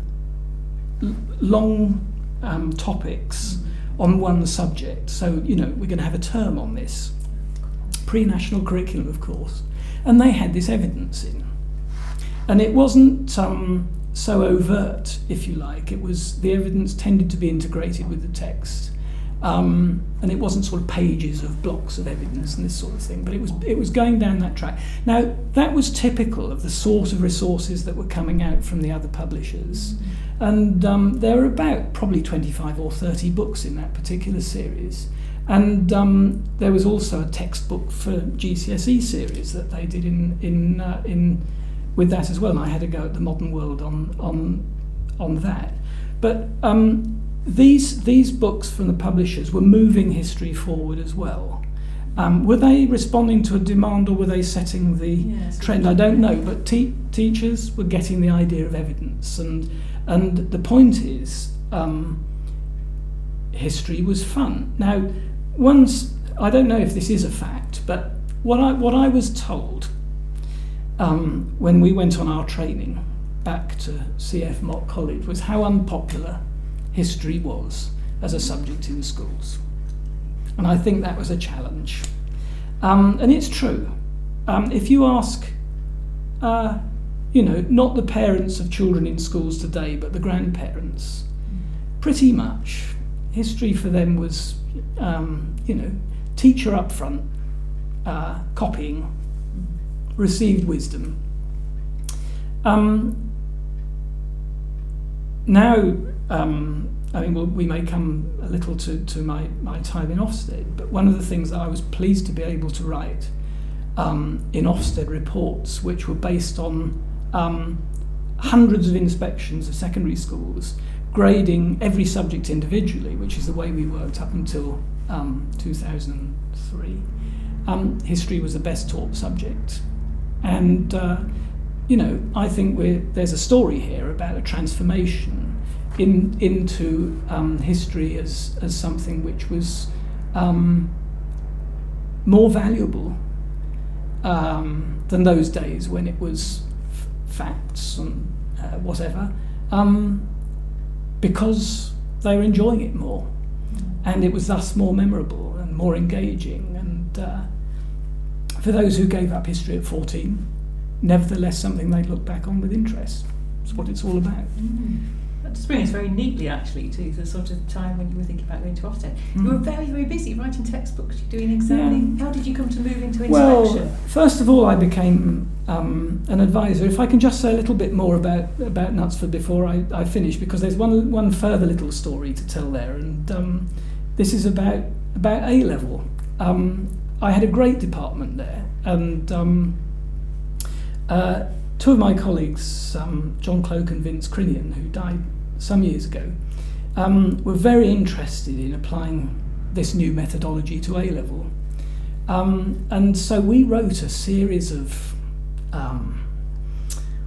l- long um, topics on one subject. So, you know, we're going to have a term on this. Pre-national curriculum, of course. And they had this evidence in. And it wasn't um, so overt, if you like. It was, the evidence tended to be integrated with the text. Um, and it wasn't sort of pages of blocks of evidence and this sort of thing, but it was it was going down that track. Now, that was typical of the sort of resources that were coming out from the other publishers. And um, there were about probably twenty-five or thirty books in that particular series. And um, there was also a textbook for G C S E series that they did in in uh, in with that as well. And I had to go at the Modern World on on on that. But um, these these books from the publishers were moving history forward as well. Um, were they responding to a demand, or were they setting the yes, trend? I don't know. But te- teachers were getting the idea of evidence, and and the point is, um, history was fun. Now, once, I don't know if this is a fact, but what I what I was told um, when we went on our training back to C F Mock College was how unpopular history was as a subject in schools. And I think that was a challenge. Um, and it's true. Um, if you ask, uh, you know, not the parents of children in schools today, but the grandparents, pretty much history for them was, um, you know, teacher up front, uh, copying, received wisdom. Um, now, um, I mean, well, we may come a little to, to my, my time in Ofsted, but one of the things that I was pleased to be able to write um, in Ofsted reports, which were based on um, hundreds of inspections of secondary schools, grading every subject individually, which is the way we worked up until um, two thousand three. Um, history was the best taught subject. And, uh, you know, I think we're, there's a story here about a transformation in into um, history as, as something which was um, more valuable um, than those days when it was f- facts and uh, whatever, um, because they were enjoying it more, and it was thus more memorable and more engaging. And uh, for those who gave up history at fourteen, nevertheless something they look back on with interest. That's what it's all about. Mm. That just brings us very neatly, actually, to the sort of time when you were thinking about going to Ofsted. Mm. You were very, very busy writing textbooks, doing examining. Yeah. How did you come to move into inspection? Well, first of all, I became um, an advisor. If I can just say a little bit more about about Knutsford before I, I finish, because there's one one further little story to tell there, and um, this is about about A level. Um, I had a great department there, and um, uh, two of my colleagues, um, John Cloke and Vince Crinian, who died some years ago, um, were very interested in applying this new methodology to A level. Um, and so we wrote a series of, um,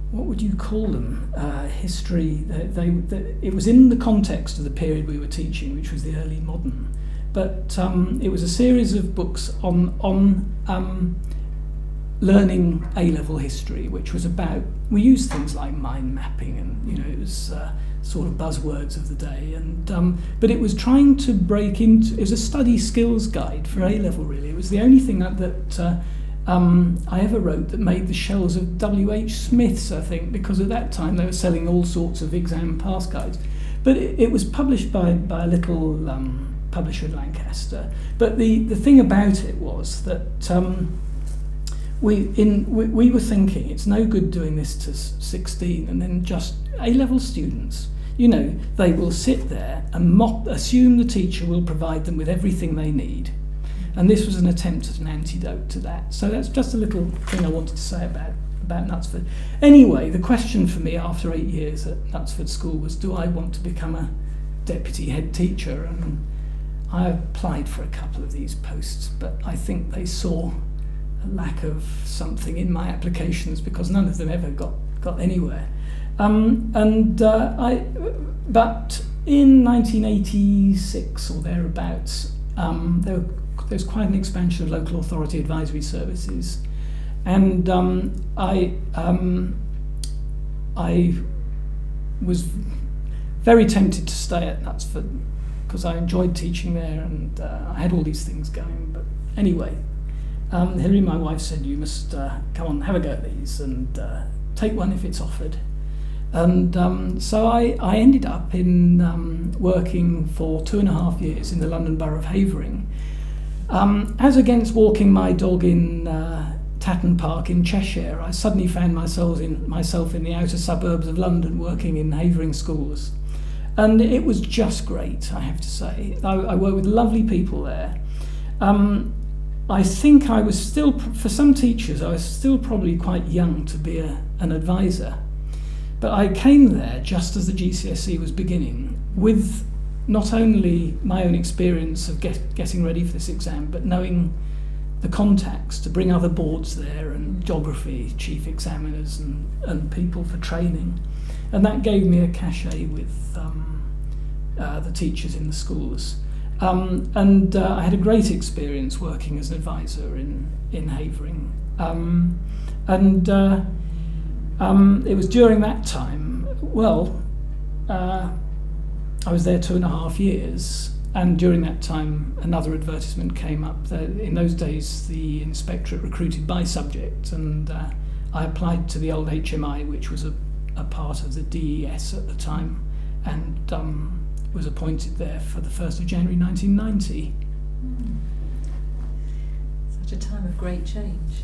what would you call them? Uh, history. They, they, they, it was in the context of the period we were teaching, which was the early modern. But um, it was a series of books on on um, learning A-level history, which was about, we used things like mind mapping, and you know it was uh, sort of buzzwords of the day. And um, but it was trying to break into. It was a study skills guide for A-level. Really, it was the only thing that that. Uh, Um, I ever wrote that made the shelves of W H Smith's, I think, because at that time they were selling all sorts of exam pass guides. But it, it was published by, by a little um, publisher in Lancaster. But the, the thing about it was that um, we, in, we, we were thinking it's no good doing this to sixteen and then just A-level students. You know, they will sit there and mock, assume the teacher will provide them with everything they need. And this was an attempt at an antidote to that. So that's just a little thing I wanted to say about, about Knutsford. Anyway, the question for me after eight years at Knutsford School was, do I want to become a deputy head teacher? And I applied for a couple of these posts, but I think they saw a lack of something in my applications because none of them ever got, got anywhere. Um, and uh, I, but in nineteen eighty-six or thereabouts, um, there were There's quite an expansion of local authority advisory services, and um, I um, I was very tempted to stay at Knutsford because I enjoyed teaching there, and uh, I had all these things going. But anyway, um, Hilary, my wife, said you must uh, come on, have a go at these, and uh, take one if it's offered. And um, so I, I ended up in um, working for two and a half years in the London Borough of Havering. Um, as against walking my dog in uh, Tatton Park in Cheshire, I suddenly found myself in, myself in the outer suburbs of London working in Havering schools. And it was just great, I have to say. I, I worked with lovely people there. Um, I think I was still, for some teachers, I was still probably quite young to be a, an advisor. But I came there just as the G C S E was beginning, with not only my own experience of get, getting ready for this exam, but knowing the contacts to bring other boards there and geography, chief examiners and, and people for training. And that gave me a cachet with um, uh, the teachers in the schools. Um, and uh, I had a great experience working as an advisor in, in Havering. Um, and uh, um, it was during that time, well, uh, I was there two and a half years, and during that time another advertisement came up. In those days the inspectorate recruited by subject, and uh, I applied to the old H M I, which was a, a part of the D E S at the time, and um, was appointed there for the first of January nineteen ninety. Mm. Such a time of great change.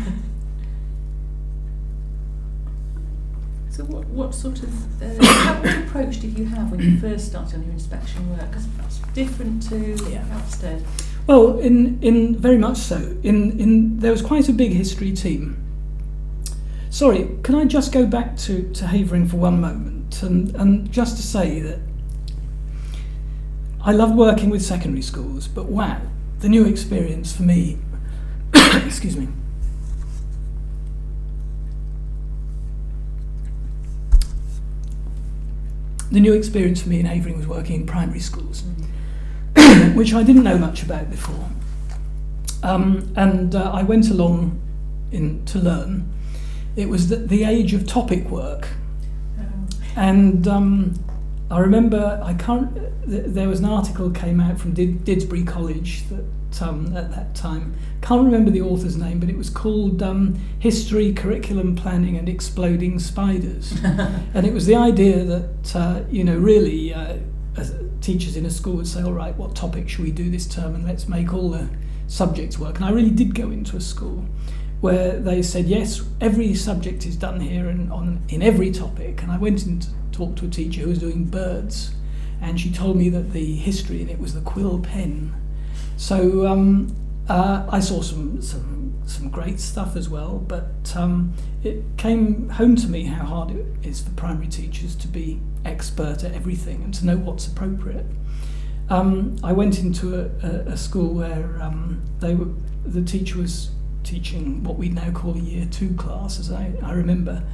So what, what sort of, uh, how, what approach did you have when you first started on your inspection work? Because that's different to yeah. Halstead. Well, in, in very much so. In, in there was quite a big history team. Sorry, can I just go back to, to Havering for one moment, and, and just to say that I loved working with secondary schools, but wow, the new experience for me, excuse me, The new experience for me in Havering was working in primary schools, mm. which I didn't know much about before. Um, and uh, I went along in to learn. It was the, the age of topic work. Oh. And um, I remember, I can't, th- there was an article came out from Did- Didsbury College that um, at that time, can't remember the author's name, but it was called um, History, Curriculum Planning and Exploding Spiders. And it was the idea that, uh, you know, really uh, as teachers in a school would say, all right, what topic should we do this term, and let's make all the subjects work. And I really did go into a school where they said, yes, every subject is done here and on in every topic. And I went in to talk to a teacher who was doing birds, and she told me that the history in it was the quill pen. So um, uh, I saw some, some some great stuff as well, but um, it came home to me how hard it is for primary teachers to be expert at everything and to know what's appropriate. Um, I went into a, a, a school where um, they were the teacher was teaching what we now call a year two class, as I, I remember,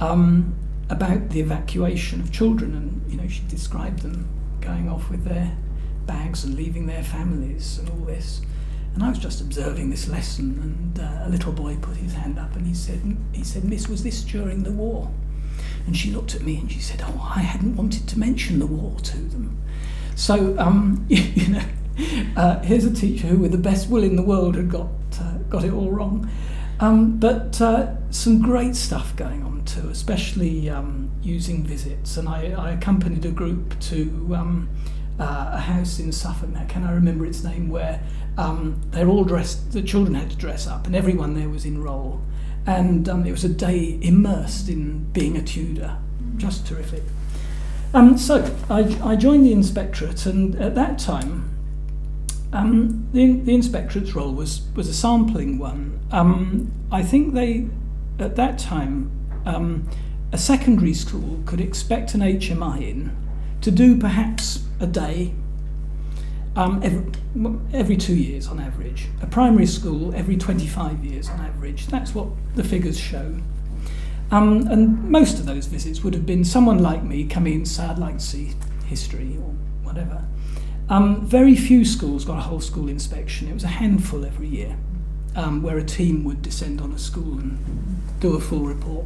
um, about the evacuation of children, and you know, she described them going off with their bags and leaving their families and all this. And I was just observing this lesson, and uh, a little boy put his hand up and he said, he said, "Miss, was this during the war?" And she looked at me and she said, "Oh, I hadn't wanted to mention the war to them." So, um, you know, uh, here's a teacher who, with the best will in the world, had got uh, got it all wrong. Um, but uh, some great stuff going on too, especially um, using visits. And I, I accompanied a group to um, uh, a house in Suffolk. Now, can I remember its name? Where um, they're all dressed. The children had to dress up, and everyone there was in role. And um, it was a day immersed in being a Tudor. Just terrific. Um, so I, I joined the inspectorate, and at that time, um, the, the inspectorate's role was, was a sampling one. Um, I think they, at that time, um, a secondary school could expect an H M I in to do perhaps a day um, every, every two years on average. A primary school every twenty-five years on average. That's what the figures show. Um, and most of those visits would have been someone like me coming and say, "I'd like to see history," or whatever. Um, very few schools got a whole school inspection. It was a handful every year, um, where a team would descend on a school and do a full report.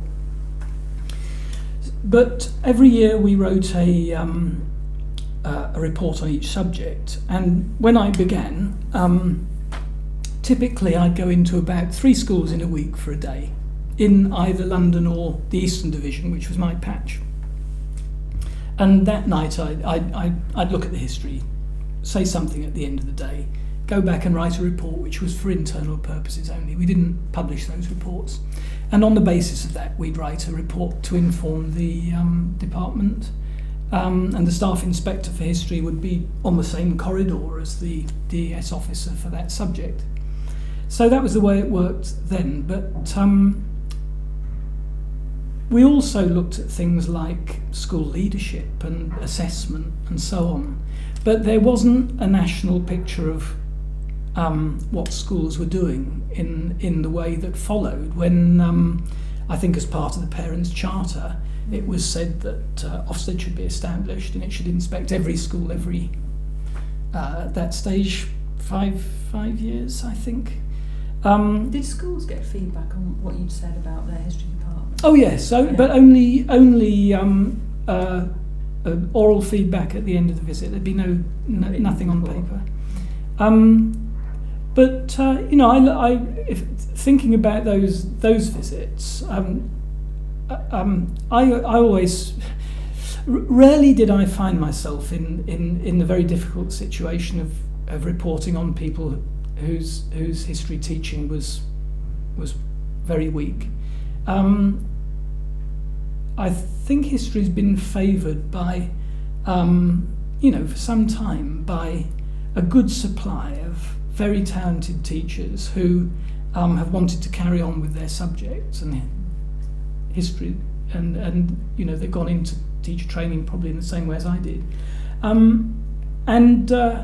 But every year we wrote a, um, uh, a report on each subject. And when I began, um, typically I'd go into about three schools in a week for a day, in either London or the Eastern Division, which was my patch. And that night I'd, I'd, I'd, I'd look at the history, say something at the end of the day, go back and write a report which was for internal purposes only. We didn't publish those reports. And on the basis of that, we'd write a report to inform the um, department. Um, and the staff inspector for history would be on the same corridor as the D E S officer for that subject. So that was the way it worked then. But um, we also looked at things like school leadership and assessment and so on. But there wasn't a national picture of um, what schools were doing in, in the way that followed when, um, I think as part of the Parents' Charter, it was said that uh, Ofsted should be established and it should inspect every school every, uh, at that stage, five, five years, I think. Um, Did schools get feedback on what you'd said about their history department? Oh yes, so, yeah. But only only um, uh, uh, oral feedback at the end of the visit. There'd be no, no nothing on paper. Um, but uh, you know, I, I if thinking about those those visits, um, um, I I always rarely did I find myself in in in the very difficult situation of of reporting on people whose whose history teaching was was very weak. Um, I think history's been favoured by, um, you know, for some time by a good supply of very talented teachers who um, have wanted to carry on with their subjects and history, and and you know they've gone into teacher training probably in the same way as I did, um, and. Uh,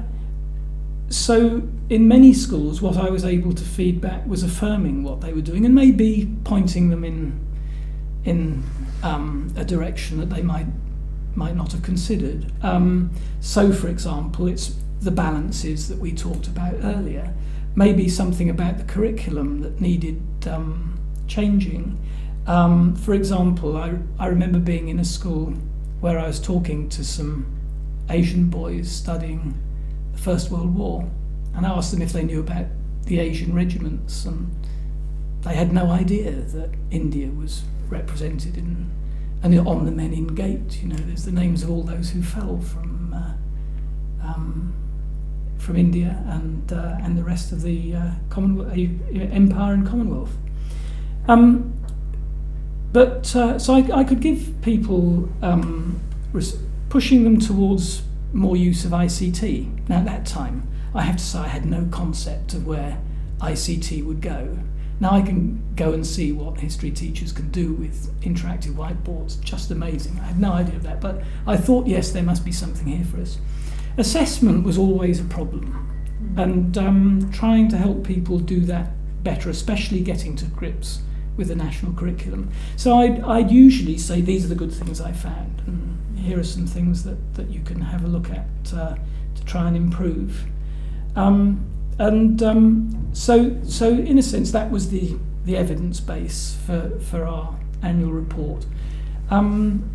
So in many schools, what I was able to feed back was affirming what they were doing and maybe pointing them in in um, a direction that they might might not have considered. Um, so, for example, it's the balances that we talked about earlier. Maybe something about the curriculum that needed um, changing. Um, for example, I, I remember being in a school where I was talking to some Asian boys studying the First World War, and I asked them if they knew about the Asian regiments, and they had no idea that India was represented in, and on the Menin Gate, you know, there's the names of all those who fell from uh, um, from India and uh, and the rest of the uh, Commonwealth, uh, Empire and Commonwealth. Um, but uh, so I, I could give people um, res- pushing them towards more use of I C T. Now at that time, I have to say I had no concept of where I C T would go. Now I can go and see what history teachers can do with interactive whiteboards, just amazing. I had no idea of that, but I thought, yes, there must be something here for us. Assessment was always a problem, and um, trying to help people do that better, especially getting to grips with the national curriculum. So I'd, I'd usually say these are the good things I found, and here are some things that, that you can have a look at uh, to try and improve. Um, and um, so, so in a sense, that was the, the evidence base for, for our annual report. Um,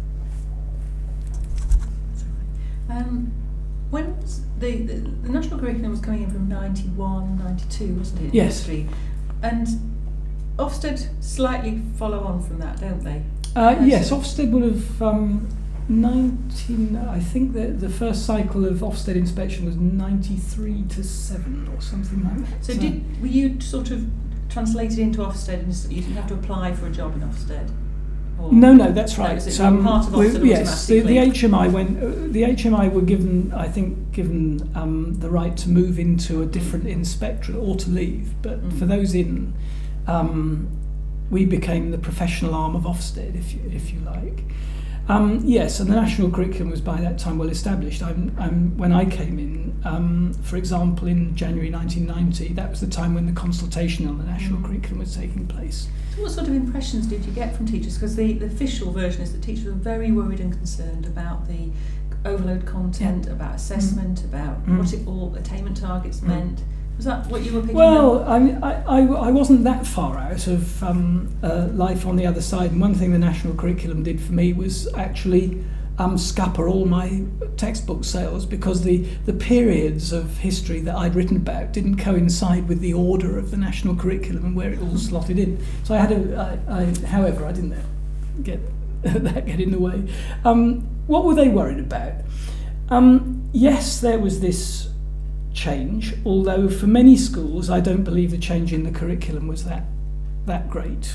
um, when was the, the, the national curriculum was coming in from ninety-one, ninety-two, wasn't it? Yes. History. And Ofsted slightly follow on from that, don't they? Uh, yes, Ofsted would have um, nineteen. I think the the first cycle of Ofsted inspection was ninety-three to seven or something like that. So, did were you sort of translated into Ofsted, and you didn't have to apply for a job in Ofsted? Or no, no, that's right. No, so um, part of we, Ofsted yes, the, the automatically. H M I went. Uh, the H M I were given, I think, given um, the right to move into a different inspectorate or to leave. But Mm. for those in, um, we became the professional arm of Ofsted, if you if you like. Um, yes, and the national curriculum was by that time well established. I'm, I'm, when I came in, um, for example, in January nineteen ninety, that was the time when the consultation on the national Mm. curriculum was taking place. So what sort of impressions did you get from teachers? Because the, the official version is that teachers were very worried and concerned about the overload content, Yeah. about assessment, mm. about Mm. what it all attainment targets Mm. meant. Was that what you were picking Well, up? I, I, I wasn't that far out of um, uh, life on the other side, and one thing the national curriculum did for me was actually um, scupper all my textbook sales, because the, the periods of history that I'd written about didn't coincide with the order of the national curriculum and where it all slotted in. So I had a, I, I, however, I didn't get that get in the way. Um, what were they worried about? Um, yes, there was this change, although for many schools I don't believe the change in the curriculum was that that great.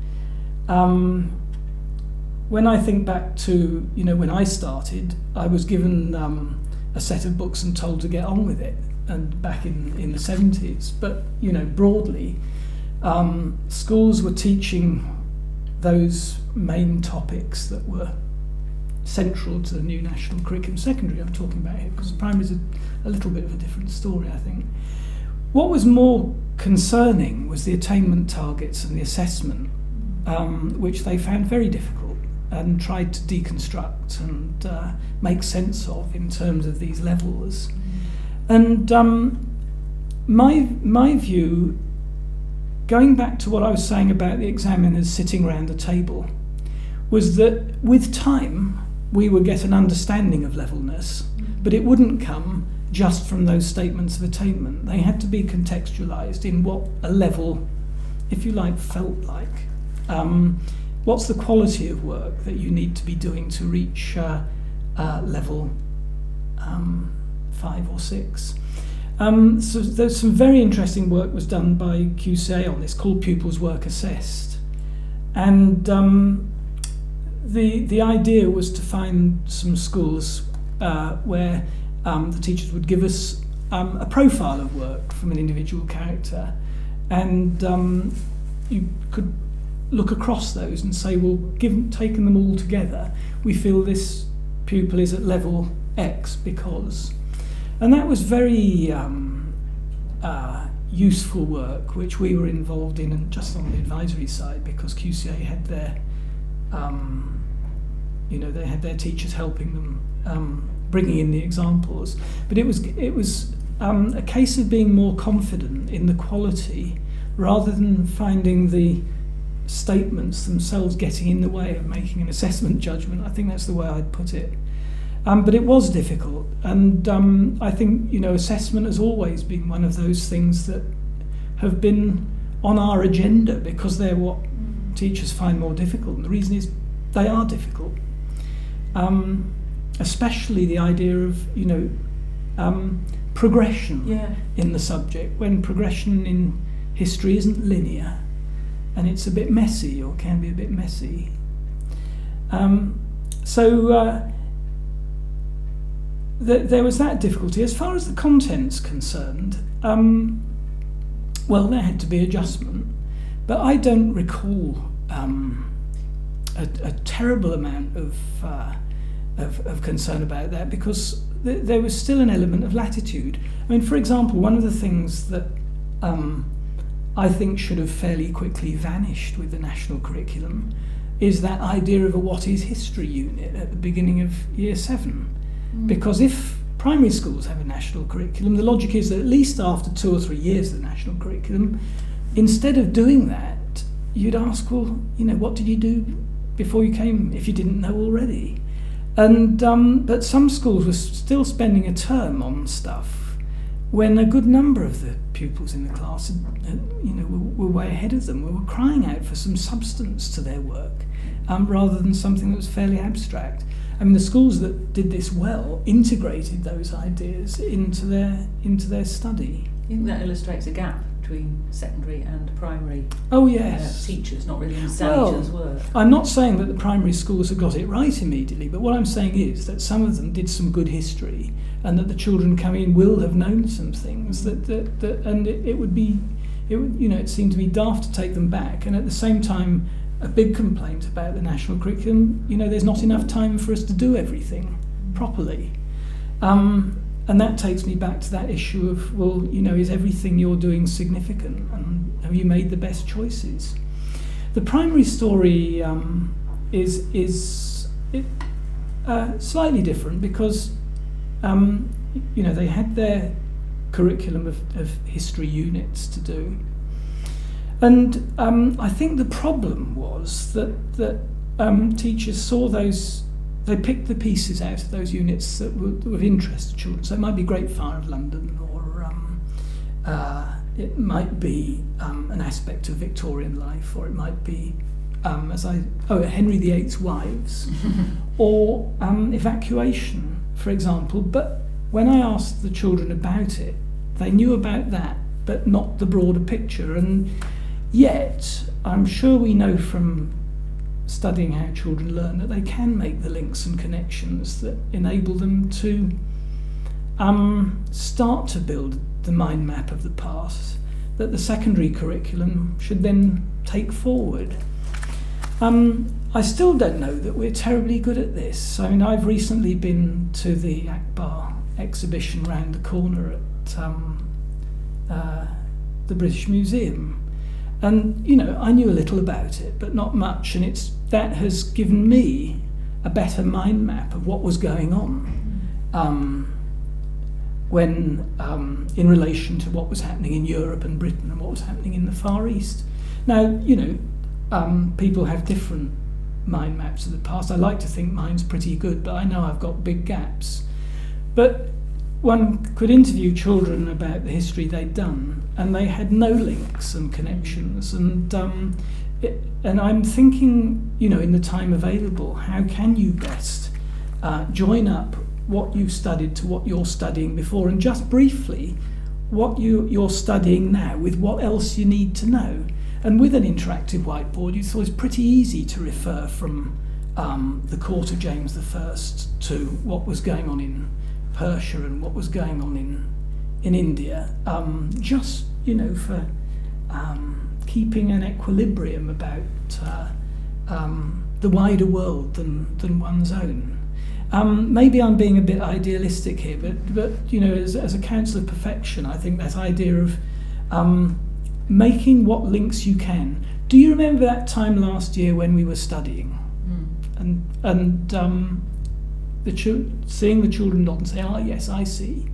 Um, when I think back to, you know, when I started, I was given um, a set of books and told to get on with it, and back in, in the seventies. But, you know, broadly, um, schools were teaching those main topics that were central to the new national curriculum. Secondary I'm talking about here, because primary is a, a little bit of a different story, I think. What was more concerning was the attainment targets and the assessment, um, which they found very difficult and tried to deconstruct and uh, make sense of in terms of these levels. And um, my my view, going back to what I was saying about the examiners sitting around a table, was that with time we would get an understanding of levelness, but it wouldn't come just from those statements of attainment. They had to be contextualised in what a level, if you like, felt like. Um, what's the quality of work that you need to be doing to reach uh, uh, level um, five or six? Um, so there's some very interesting work was done by Q C A on this, called Pupils Work Assessed. And um, the the idea was to find some schools uh, where um, the teachers would give us um, a profile of work from an individual character, and um, you could look across those and say, well, given taking them all together, we feel this pupil is at level X because. And that was very um, uh, useful work, which we were involved in, and just on the advisory side, because Q C A had their, um, you know, they had their teachers helping them, um, bringing in the examples. But it was it was um, a case of being more confident in the quality, rather than finding the statements themselves getting in the way of making an assessment judgment. I think that's the way I'd put it. Um, but it was difficult, and um, I think, you know, assessment has always been one of those things that have been on our agenda, because they're what teachers find more difficult, and the reason is they are difficult. Um, especially the idea of, you know, um, progression Yeah. in the subject, when progression in history isn't linear, and it's a bit messy, or can be a bit messy. Um, so. Uh, There was that difficulty. As far as the content's concerned, um, well, there had to be adjustment, but I don't recall um, a, a terrible amount of, uh, of of concern about that, because th- there was still an element of latitude. I mean, for example, one of the things that um, I think should have fairly quickly vanished with the national curriculum is that idea of a what is history unit at the beginning of year seven. Mm. Because if primary schools have a national curriculum, the logic is that at least after two or three years of the national curriculum, instead of doing that, you'd ask, well, you know, what did you do before you came if you didn't know already? And um, but some schools were still spending a term on stuff when a good number of the pupils in the class, had, you know, were, were way ahead of them. We were crying out for some substance to their work, um, rather than something that was fairly abstract. I mean, the schools that did this well integrated those ideas into their into their study. I think that illustrates a gap between secondary and primary oh, yes. uh, teachers not really understanding well, each other's work. I'm not saying that the primary schools have got it right immediately, but what I'm saying is that some of them did some good history, and that the children coming in will have known some things that that, that and it, it would be, it would, you know, it seemed to be daft to take them back. And at the same time, a big complaint about the national curriculum, you know, there's not enough time for us to do everything properly. Um, and that takes me back to that issue of, well, you know, is everything you're doing significant? And have you made the best choices? The primary story um, is, is it, uh, slightly different because, um, you know, they had their curriculum of, of history units to do. And um, I think the problem was that that um, teachers saw those, they picked the pieces out of those units that were, that were of interest to children. So it might be Great Fire of London, or um, uh, it might be um, an aspect of Victorian life, or it might be, um, as I oh Henry the Eighth's wives, or um, evacuation, for example. But when I asked the children about it, they knew about that, but not the broader picture. And yet, I'm sure we know from studying how children learn that they can make the links and connections that enable them to um, start to build the mind map of the past that the secondary curriculum should then take forward. Um, I still don't know that we're terribly good at this. I mean, I've recently been to the Akbar exhibition round the corner at um, uh, the British Museum. And, you know, I knew a little about it, but not much. And it's that has given me a better mind map of what was going on um, when, um, in relation to what was happening in Europe and Britain and what was happening in the Far East. Now, you know, um, people have different mind maps of the past. I like to think mine's pretty good, but I know I've got big gaps. But one could interview children about the history they'd done, and they had no links and connections. And um, it, and I'm thinking, you know, in the time available, how can you best uh, join up what you've studied to what you're studying before, and just briefly what you, you're studying now with what else you need to know. And with an interactive whiteboard, you thought it's pretty easy to refer from um, the court of James the First to what was going on in Persia and what was going on in in India, um, just, you know, for um, keeping an equilibrium about uh, um, the wider world than than one's own. Um, maybe I'm being a bit idealistic here, but but you know, as, as a counsel of perfection, I think that idea of um, making what links you can. Do you remember that time last year when we were studying, mm. and and um, the ch- seeing the children nod and say, "Ah, yes, I see,"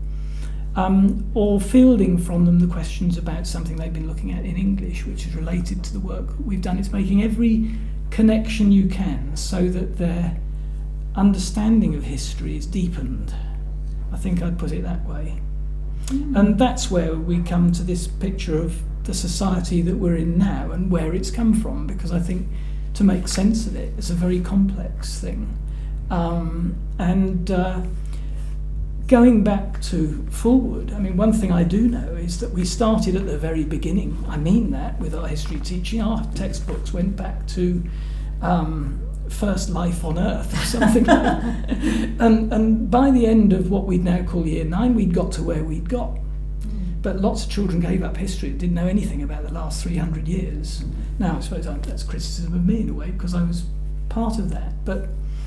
um, or fielding from them the questions about something they've been looking at in English, which is related to the work we've done. It's making every connection you can so that their understanding of history is deepened. I think I'd put it that way. Mm. And that's where we come to this picture of the society that we're in now and where it's come from, because I think to make sense of it, it's a very complex thing. Um, and uh, going back to Fulwood, I mean, one thing I do know is that we started at the very beginning. I mean that with our history teaching. Our textbooks went back to um, first life on Earth or something like that. And, and by the end of what we'd now call year nine, we'd got to where we'd got. But lots of children gave up history and didn't know anything about the last three hundred years. Now, I suppose that's criticism of me in a way, because I was part of that. But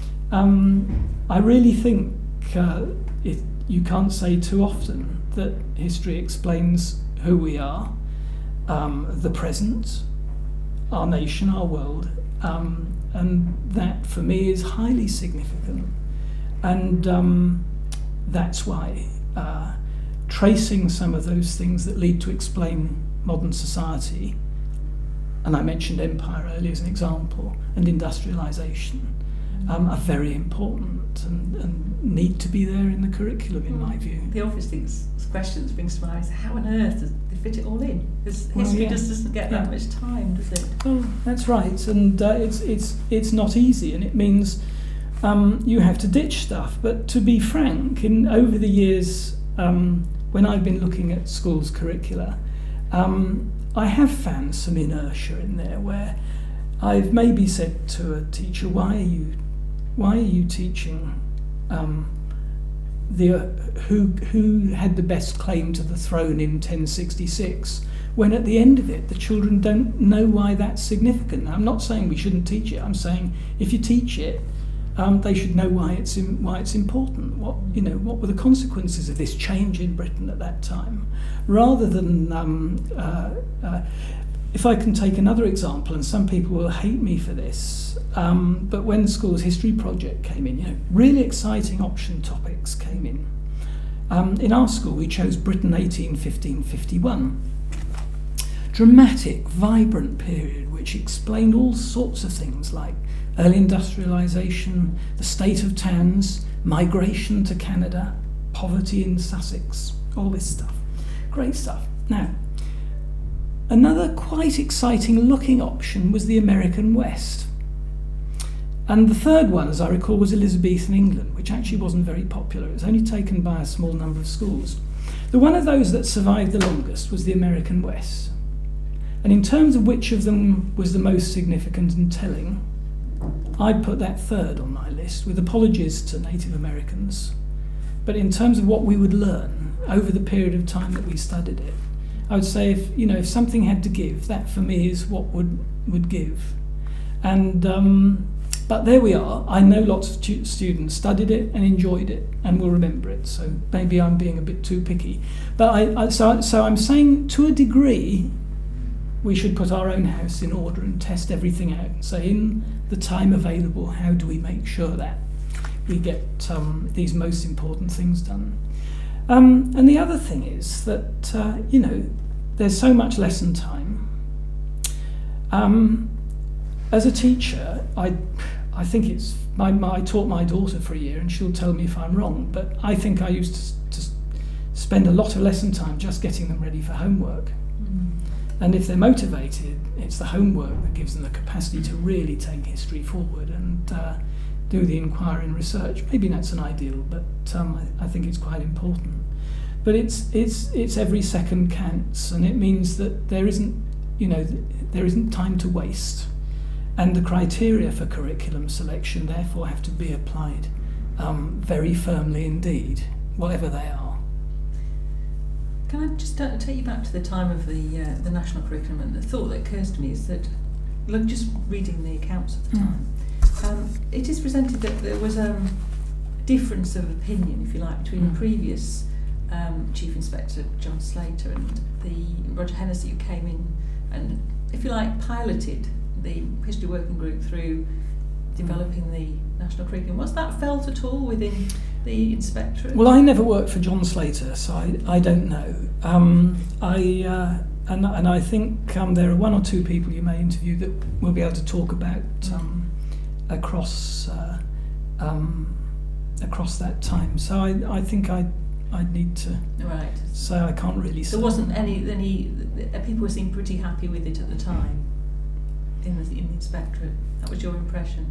um, I really think uh, it, you can't say too often that history explains who we are, um, the present, our nation, our world, um, and that for me is highly significant. And um, that's why uh, tracing some of those things that lead to explain modern society, and I mentioned empire earlier as an example, and industrialisation, um, are very important and, and need to be there in the curriculum, in my view. The obvious things, question that springs to mind is how on earth does they fit it all in? Because Well, history yeah. just doesn't get Yeah. that much time, does it? Well, that's right, and uh, it's it's it's not easy, and it means um, you have to ditch stuff. But to be frank, in over the years, um, when I've been looking at schools' curricula, um, I have found some inertia in there where I've maybe said to a teacher, "Why are you, why are you teaching um, the uh, who who had the best claim to the throne in ten sixty-six?" When at the end of it, the children don't know why that's significant. Now, I'm not saying we shouldn't teach it. I'm saying if you teach it, um, they should know why it's in, why it's important. What you know, what were the consequences of this change in Britain at that time, rather than um, uh, uh, if I can take another example, and some people will hate me for this, um, but when the school's history project came in, you know, really exciting option topics came in. Um, in our school, we chose Britain eighteen fifteen fifty-one. Dramatic, vibrant period which explained all sorts of things like early industrialisation, the state of towns, migration to Canada, poverty in Sussex, all this stuff. Great stuff. Now, another quite exciting looking option was the American West. And the third one, as I recall, was Elizabethan England, which actually wasn't very popular. It was only taken by a small number of schools. The one of those that survived the longest was the American West. And in terms of which of them was the most significant and telling, I'd put that third on my list, with apologies to Native Americans. But in terms of what we would learn over the period of time that we studied it, I would say if you know if something had to give, that for me is what would would give. And um, but there we are. I know lots of tu- students studied it and enjoyed it and will remember it. So maybe I'm being a bit too picky. But I, I so so I'm saying to a degree, we should put our own house in order and test everything out and say, in the time available, how do we make sure that we get um, these most important things done? Um, and the other thing is that, uh, you know, there's so much lesson time. Um, as a teacher, I I think it's, my, my, I taught my daughter for a year and she'll tell me if I'm wrong, but I think I used to, to spend a lot of lesson time just getting them ready for homework. And if they're motivated, it's the homework that gives them the capacity to really take history forward and uh, do the inquiry and research. Maybe that's an ideal, but um, I, I think it's quite important. But it's it's it's every second counts, and it means that there isn't, you know, there isn't time to waste. And the criteria for curriculum selection therefore have to be applied um, very firmly indeed, whatever they are. Can I just uh, take you back to the time of the uh, the national curriculum? And the thought that occurs to me is that, look, just reading the accounts of the time, mm. um, it is presented that there was um, a difference of opinion, if you like, between mm. the previous um, Chief Inspector John Slater and the Roger Hennessy, who came in and, if you like, piloted the history working group through developing the national curriculum. Was that felt at all within the inspectorate? Well, I never worked for John Slater, so I, I don't know. Um, I uh, and and I think um, there are one or two people you may interview that will be able to talk about um, across uh, um, across that time. So I I think I I'd need to right. say I can't really say. There wasn't any any people seemed pretty happy with it at the time in the in the inspectorate. That was your impression?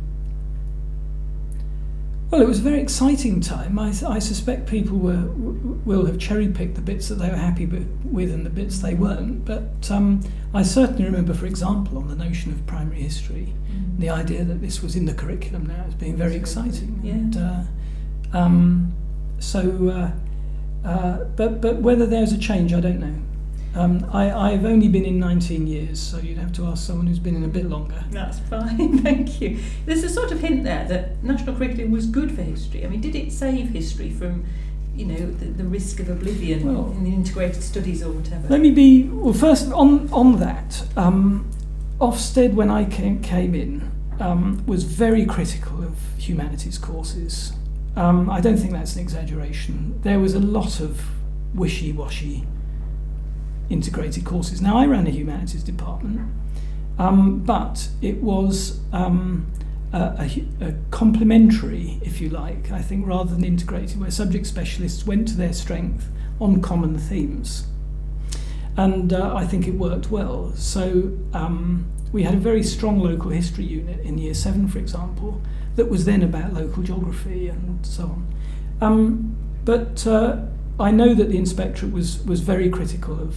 Well, it was a very exciting time. I, I suspect people were will have cherry-picked the bits that they were happy with and the bits they weren't. But um, I certainly remember, for example, on the notion of primary history, mm. the idea that this was in the curriculum now as being very exciting. Yeah. And, uh, um, so, uh, uh, but but whether there's a change, I don't know. Um, I, I've only been in nineteen years, so you'd have to ask someone who's been in a bit longer. That's fine, thank you. There's a sort of hint there that national curriculum was good for history. I mean, did it save history from you know, the, the risk of oblivion Well, in the integrated studies or whatever? Let me be, well, first on, on that, um, Ofsted, when I came, came in, um, was very critical of humanities courses. Um, I don't think that's an exaggeration. There was a lot of wishy-washy integrated courses. Now, I ran a humanities department, um, but it was um, a, a, a complementary, if you like, I think, rather than integrated, where subject specialists went to their strength on common themes. And uh, I think it worked well. So um, we had a very strong local history unit in year seven, for example, that was then about local geography and so on. Um, but uh, I know that the inspectorate was was very critical of.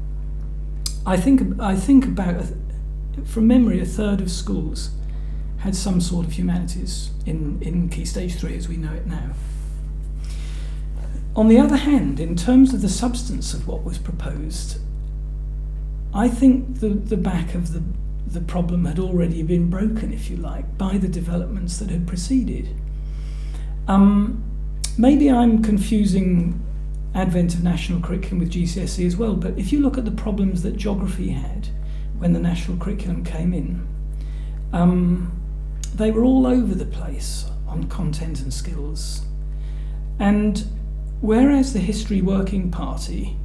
I think I think about a, from memory, a third of schools had some sort of humanities in in Key Stage three as we know it now. On the other hand, in terms of the substance of what was proposed, I think the the back of the the problem had already been broken, if you like, by the developments that had preceded. Um, maybe I'm confusing advent of national curriculum with G C S E as well, but if you look at the problems that geography had when the national curriculum came in, um, they were all over the place on content and skills. And whereas the History Working Party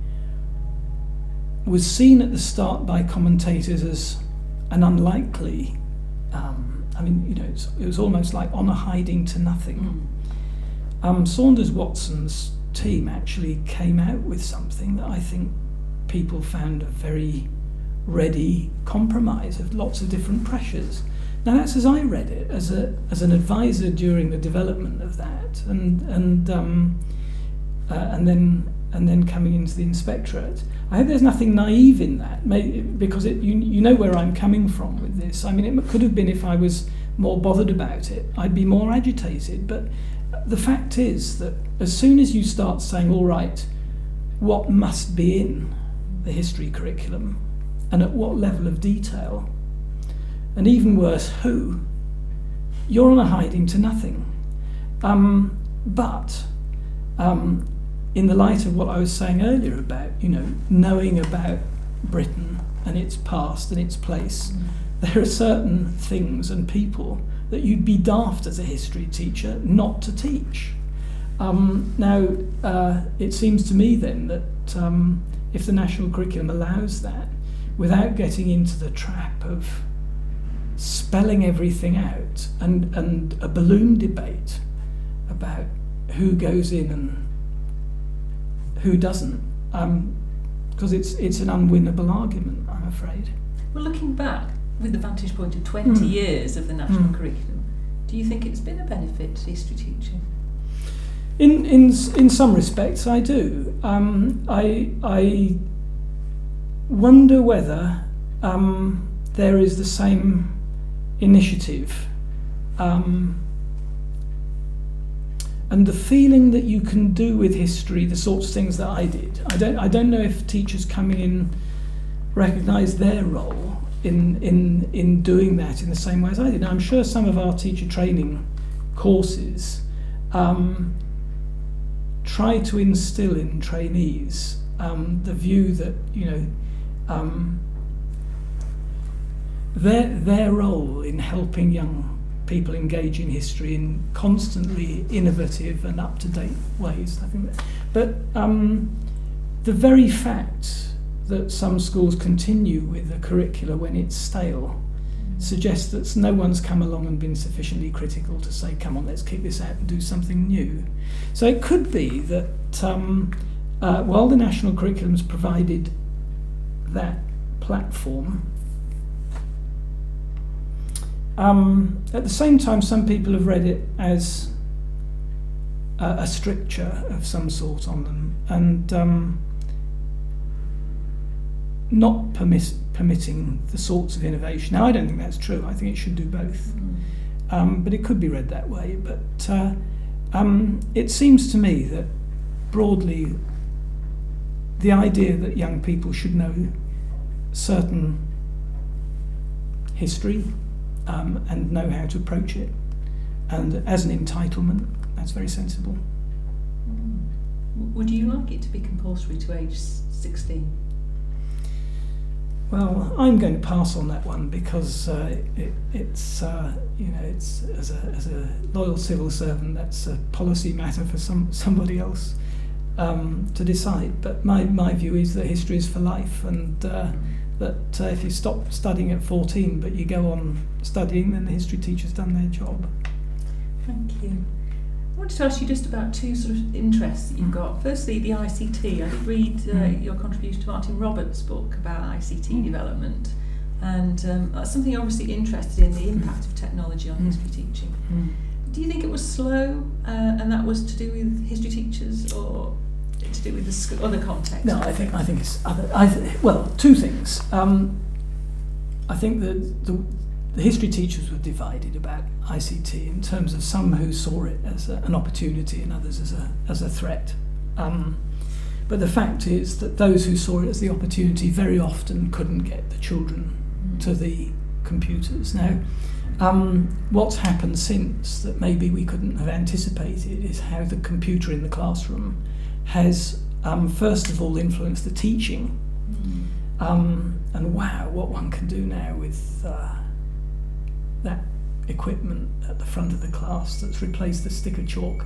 was seen at the start by commentators as an unlikely, um, I mean, you know, it's, it was almost like on a hiding to nothing. Mm. Um, Saunders-Watson's team actually came out with something that I think people found a very ready compromise of lots of different pressures. Now that's as I read it, as a as an advisor during the development of that, and and um, uh, and then and then coming into the inspectorate. I hope there's nothing naive in that, maybe, because it, you you know where I'm coming from with this. I mean, it could have been if I was more bothered about it, I'd be more agitated. But the fact is that as soon as you start saying, all right, what must be in the history curriculum, and at what level of detail, and even worse, who, you're on a hiding to nothing. Um, but um, in the light of what I was saying earlier about, you know, knowing about Britain and its past and its place, mm. there are certain things and people that you'd be daft as a history teacher not to teach. Um, now, uh, it seems to me then that um, if the national curriculum allows that, without getting into the trap of spelling everything out and, and a balloon debate about who goes in and who doesn't, um, because it's it's an unwinnable argument, I'm afraid. Well, looking back with the vantage point of twenty mm. years of the national mm. curriculum, do you think it's been a benefit to history teaching? In in in some respects, I do. Um, I I wonder whether um, there is the same initiative um, and the feeling that you can do with history the sorts of things that I did. I don't I don't know if teachers coming in recognise their role in in in doing that in the same way as I did. Now, I'm sure some of our teacher training courses um, try to instill in trainees um, the view that, you know, um, their their role in helping young people engage in history in constantly innovative and up-to-date ways. I think that, but um, the very fact that some schools continue with a curricula when it's stale mm. suggests that no one's come along and been sufficiently critical to say, come on, let's kick this out and do something new. So it could be that um, uh, while the national curriculum's provided that platform, Um, at the same time, some people have read it as a, a stricture of some sort on them, and um, not permis- permitting the sorts of innovation. Now, I don't think that's true. I think it should do both, mm. um, but it could be read that way. But uh, um, it seems to me that broadly, the idea that young people should know certain history Um, and know how to approach it, and as an entitlement, that's very sensible. Mm. W- Would you like it to be compulsory to age sixteen? Well, I'm going to pass on that one because uh, it, it's uh, you know it's as a as a loyal civil servant, that's a policy matter for some somebody else um, to decide. But my, my view is that history is for life, and uh, that uh, if you stop studying at fourteen but you go on studying, then the history teacher's done their job. Thank you. I wanted to ask you just about two sort of interests that you've got. Firstly, the I C T. I did read uh, mm. your contribution to Martin Roberts' book about I C T mm. development, and um, that's something you're obviously interested in, the impact of technology on mm. history teaching. Mm. Do you think it was slow, uh, and that was to do with history teachers, or to do with the sc- other context? No, I think I think it's other. I th- well, two things. Um, I think that the The history teachers were divided about I C T in terms of some who saw it as a, an opportunity and others as a as a threat. Um, but the fact is that those who saw it as the opportunity very often couldn't get the children mm. to the computers. Now, um, what's happened since that maybe we couldn't have anticipated is how the computer in the classroom has um, first of all influenced the teaching. Mm. Um, and wow, what one can do now with uh, that equipment at the front of the class that's replaced the sticker chalk.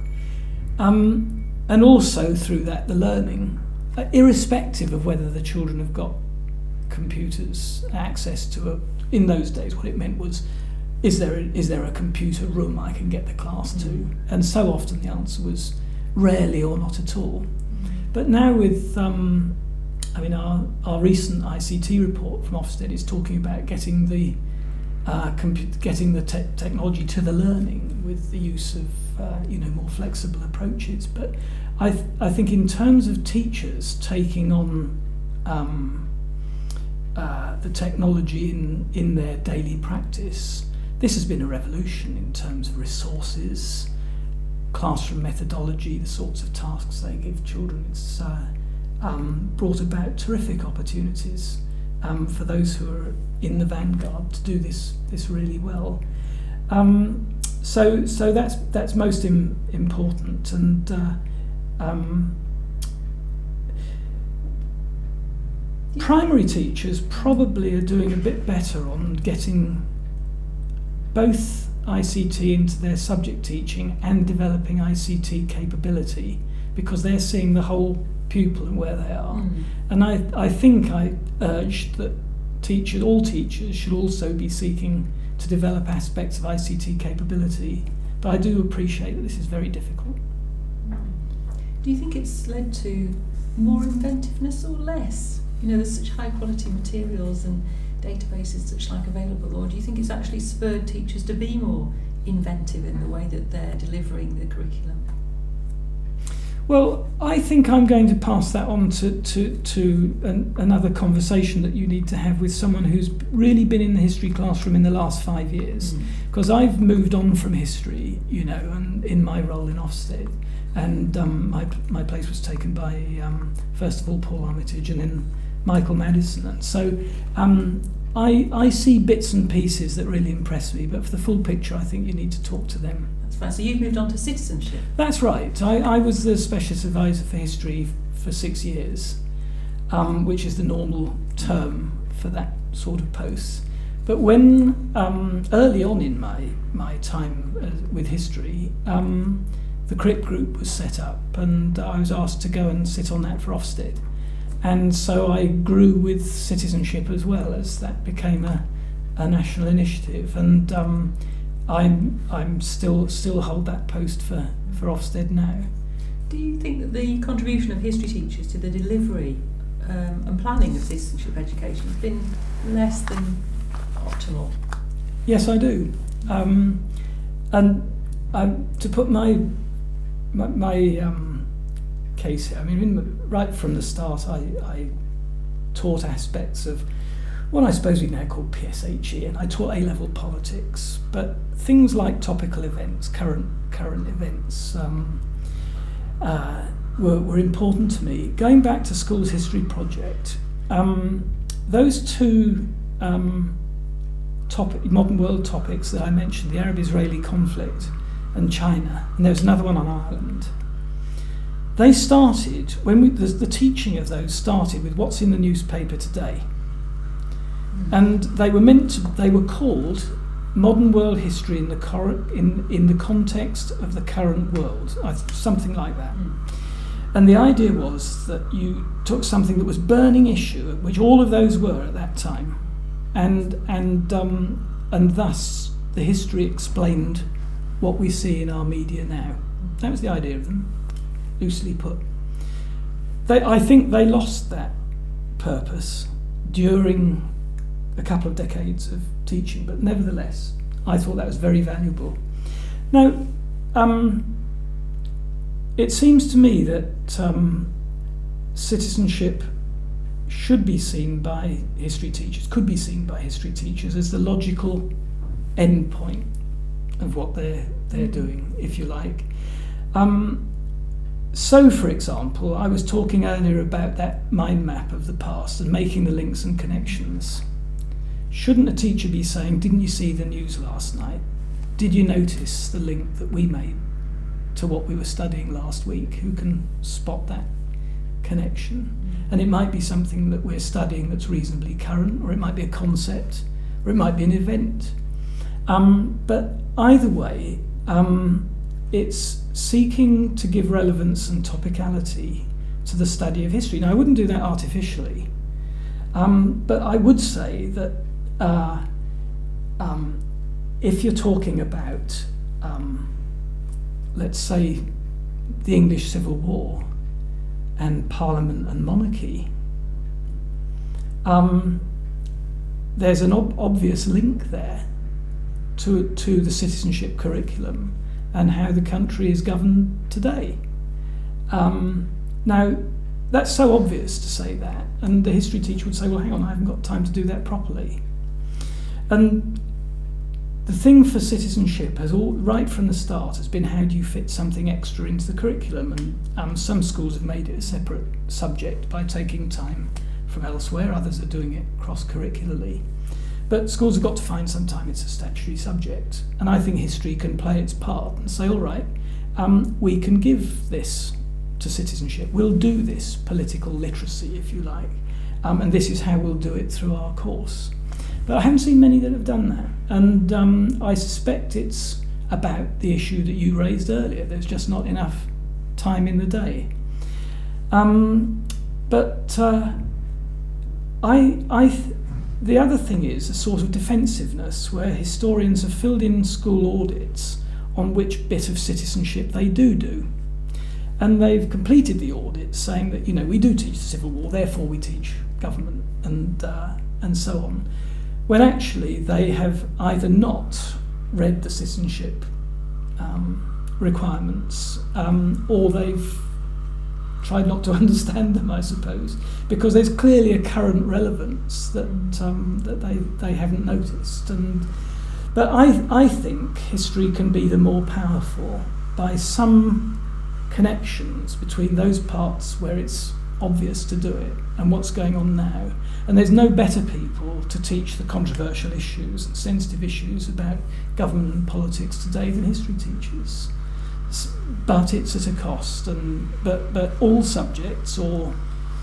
Um, and also through that, the learning, uh, irrespective of whether the children have got computers, access to a, in those days what it meant was, is there a, is there a computer room I can get the class to? Mm. And so often the answer was rarely or not at all. Mm. But now with, um, I mean, our, our recent I C T report from Ofsted is talking about getting the Uh, compu- getting the te- technology to the learning with the use of uh, you know more flexible approaches. But I th- I think in terms of teachers taking on um, uh, the technology in in their daily practice, this has been a revolution in terms of resources, classroom methodology, the sorts of tasks they give children. It's uh, um, brought about terrific opportunities Um, for those who are in the vanguard to do this this really well. Um, so so that's that's most im- important, and uh, um, primary teachers probably are doing a bit better on getting both I C T into their subject teaching and developing I C T capability, because they're seeing the whole pupil and where they are. Mm. And I, I think I urged that teachers, all teachers should also be seeking to develop aspects of I C T capability. But I do appreciate that this is very difficult. Do you think it's led to more inventiveness or less? You know, there's such high quality materials and databases such like available, or do you think it's actually spurred teachers to be more inventive in the way that they're delivering the curriculum? Well, I think I'm going to pass that on to, to, to an, another conversation that you need to have with someone who's really been in the history classroom in the last five years. Because mm. I've moved on from history, you know, and in my role in Ofsted. And um, my my place was taken by, um, first of all, Paul Armitage and then Michael Madison. And so um, I, I see bits and pieces that really impress me, but for the full picture, I think you need to talk to them. So you've moved on to citizenship. That's right. I, I was the specialist advisor for history f- for six years, um, which is the normal term for that sort of post. But when um, early on in my my time uh, with history, um, the C R I P group was set up, and I was asked to go and sit on that for Ofsted, and so I grew with citizenship as well, as that became a, a national initiative. And um, I'm I'm still still hold that post for, for Ofsted now. Do you think that the contribution of history teachers to the delivery um, and planning of citizenship education has been less than optimal? Yes, I do. Um, and um, to put my my, my um, case here, I mean, in the, right from the start, I, I taught aspects of what I suppose we now call P S H E, and I taught A-level politics, but things like topical events, current current events, um, uh, were, were important to me. Going back to School's History Project, um, those two um, topic, modern world topics that I mentioned, the Arab-Israeli conflict and China, and there was another one on Ireland, they started, when we, the, the teaching of those started with what's in the newspaper today. Mm. And they were meant to, they were called Modern World History in the cor- in, in the context of the current world, something like that. Mm. And the idea was that you took something that was burning issue, which all of those were at that time, and and um, and thus the history explained what we see in our media now. That was the idea of them, loosely put. They, I think they lost that purpose during a couple of decades of teaching, but nevertheless, I thought that was very valuable. Now, um, it seems to me that um, citizenship should be seen by history teachers, could be seen by history teachers as the logical end point of what they're they're doing, if you like. Um, so, for example, I was talking earlier about that mind map of the past and making the links and connections. Shouldn't a teacher be saying, didn't you see the news last night? Did you notice the link that we made to what we were studying last week? Who can spot that connection? And it might be something that we're studying that's reasonably current, or it might be a concept, or it might be an event. Um, but either way, um, it's seeking to give relevance and topicality to the study of history. Now, I wouldn't do that artificially, um, but I would say that uh, um, if you're talking about, um, let's say, the English Civil War and Parliament and monarchy, um, there's an ob- obvious link there to to the citizenship curriculum and how the country is governed today. Um, now, that's so obvious to say that, and the history teacher would say, well, hang on, I haven't got time to do that properly. And the thing for citizenship has all, right from the start, has been how do you fit something extra into the curriculum? And um, some schools have made it a separate subject by taking time from elsewhere, others are doing it cross-curricularly. But schools have got to find some time it's a statutory subject. And I think history can play its part and say, all right, um, we can give this to citizenship. We'll do this political literacy, if you like. Um, and this is how we'll do it through our course. But I haven't seen many that have done that. And um, I suspect it's about the issue that you raised earlier. There's just not enough time in the day. Um, but uh, I, I th- the other thing is a sort of defensiveness where historians have filled in school audits on which bit of citizenship they do do. And they've completed the audit saying that, you know, we do teach the Civil War, therefore we teach government and uh, and so on. When actually they have either not read the citizenship um, requirements um, or they've tried not to understand them, I suppose, because there's clearly a current relevance that um, that they, they haven't noticed. And but I I think history can be the more powerful by some connections between those parts where it's obvious to do it and what's going on now. And there's no better people to teach the controversial issues and sensitive issues about government and politics today than history teachers. But it's at a cost, and but but all subjects, or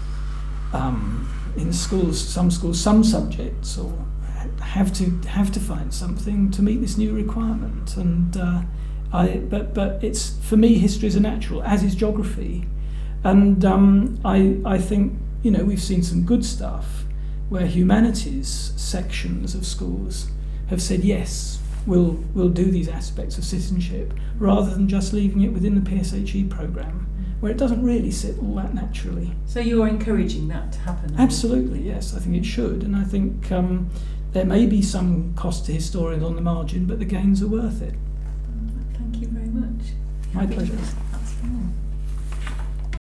um, in schools, some schools, some subjects, or have to have to find something to meet this new requirement. And uh, I but but it's for me, history is a natural, as is geography, and um, I I think you know we've seen some good stuff where humanities sections of schools have said yes. We'll, we'll do these aspects of citizenship rather than just leaving it within the P S H E programme where it doesn't really sit all that naturally. So you're encouraging that to happen? Absolutely, yes, I think it should, and I think um, there may be some cost to historians on the margin, but the gains are worth it. Thank you very much. My pleasure.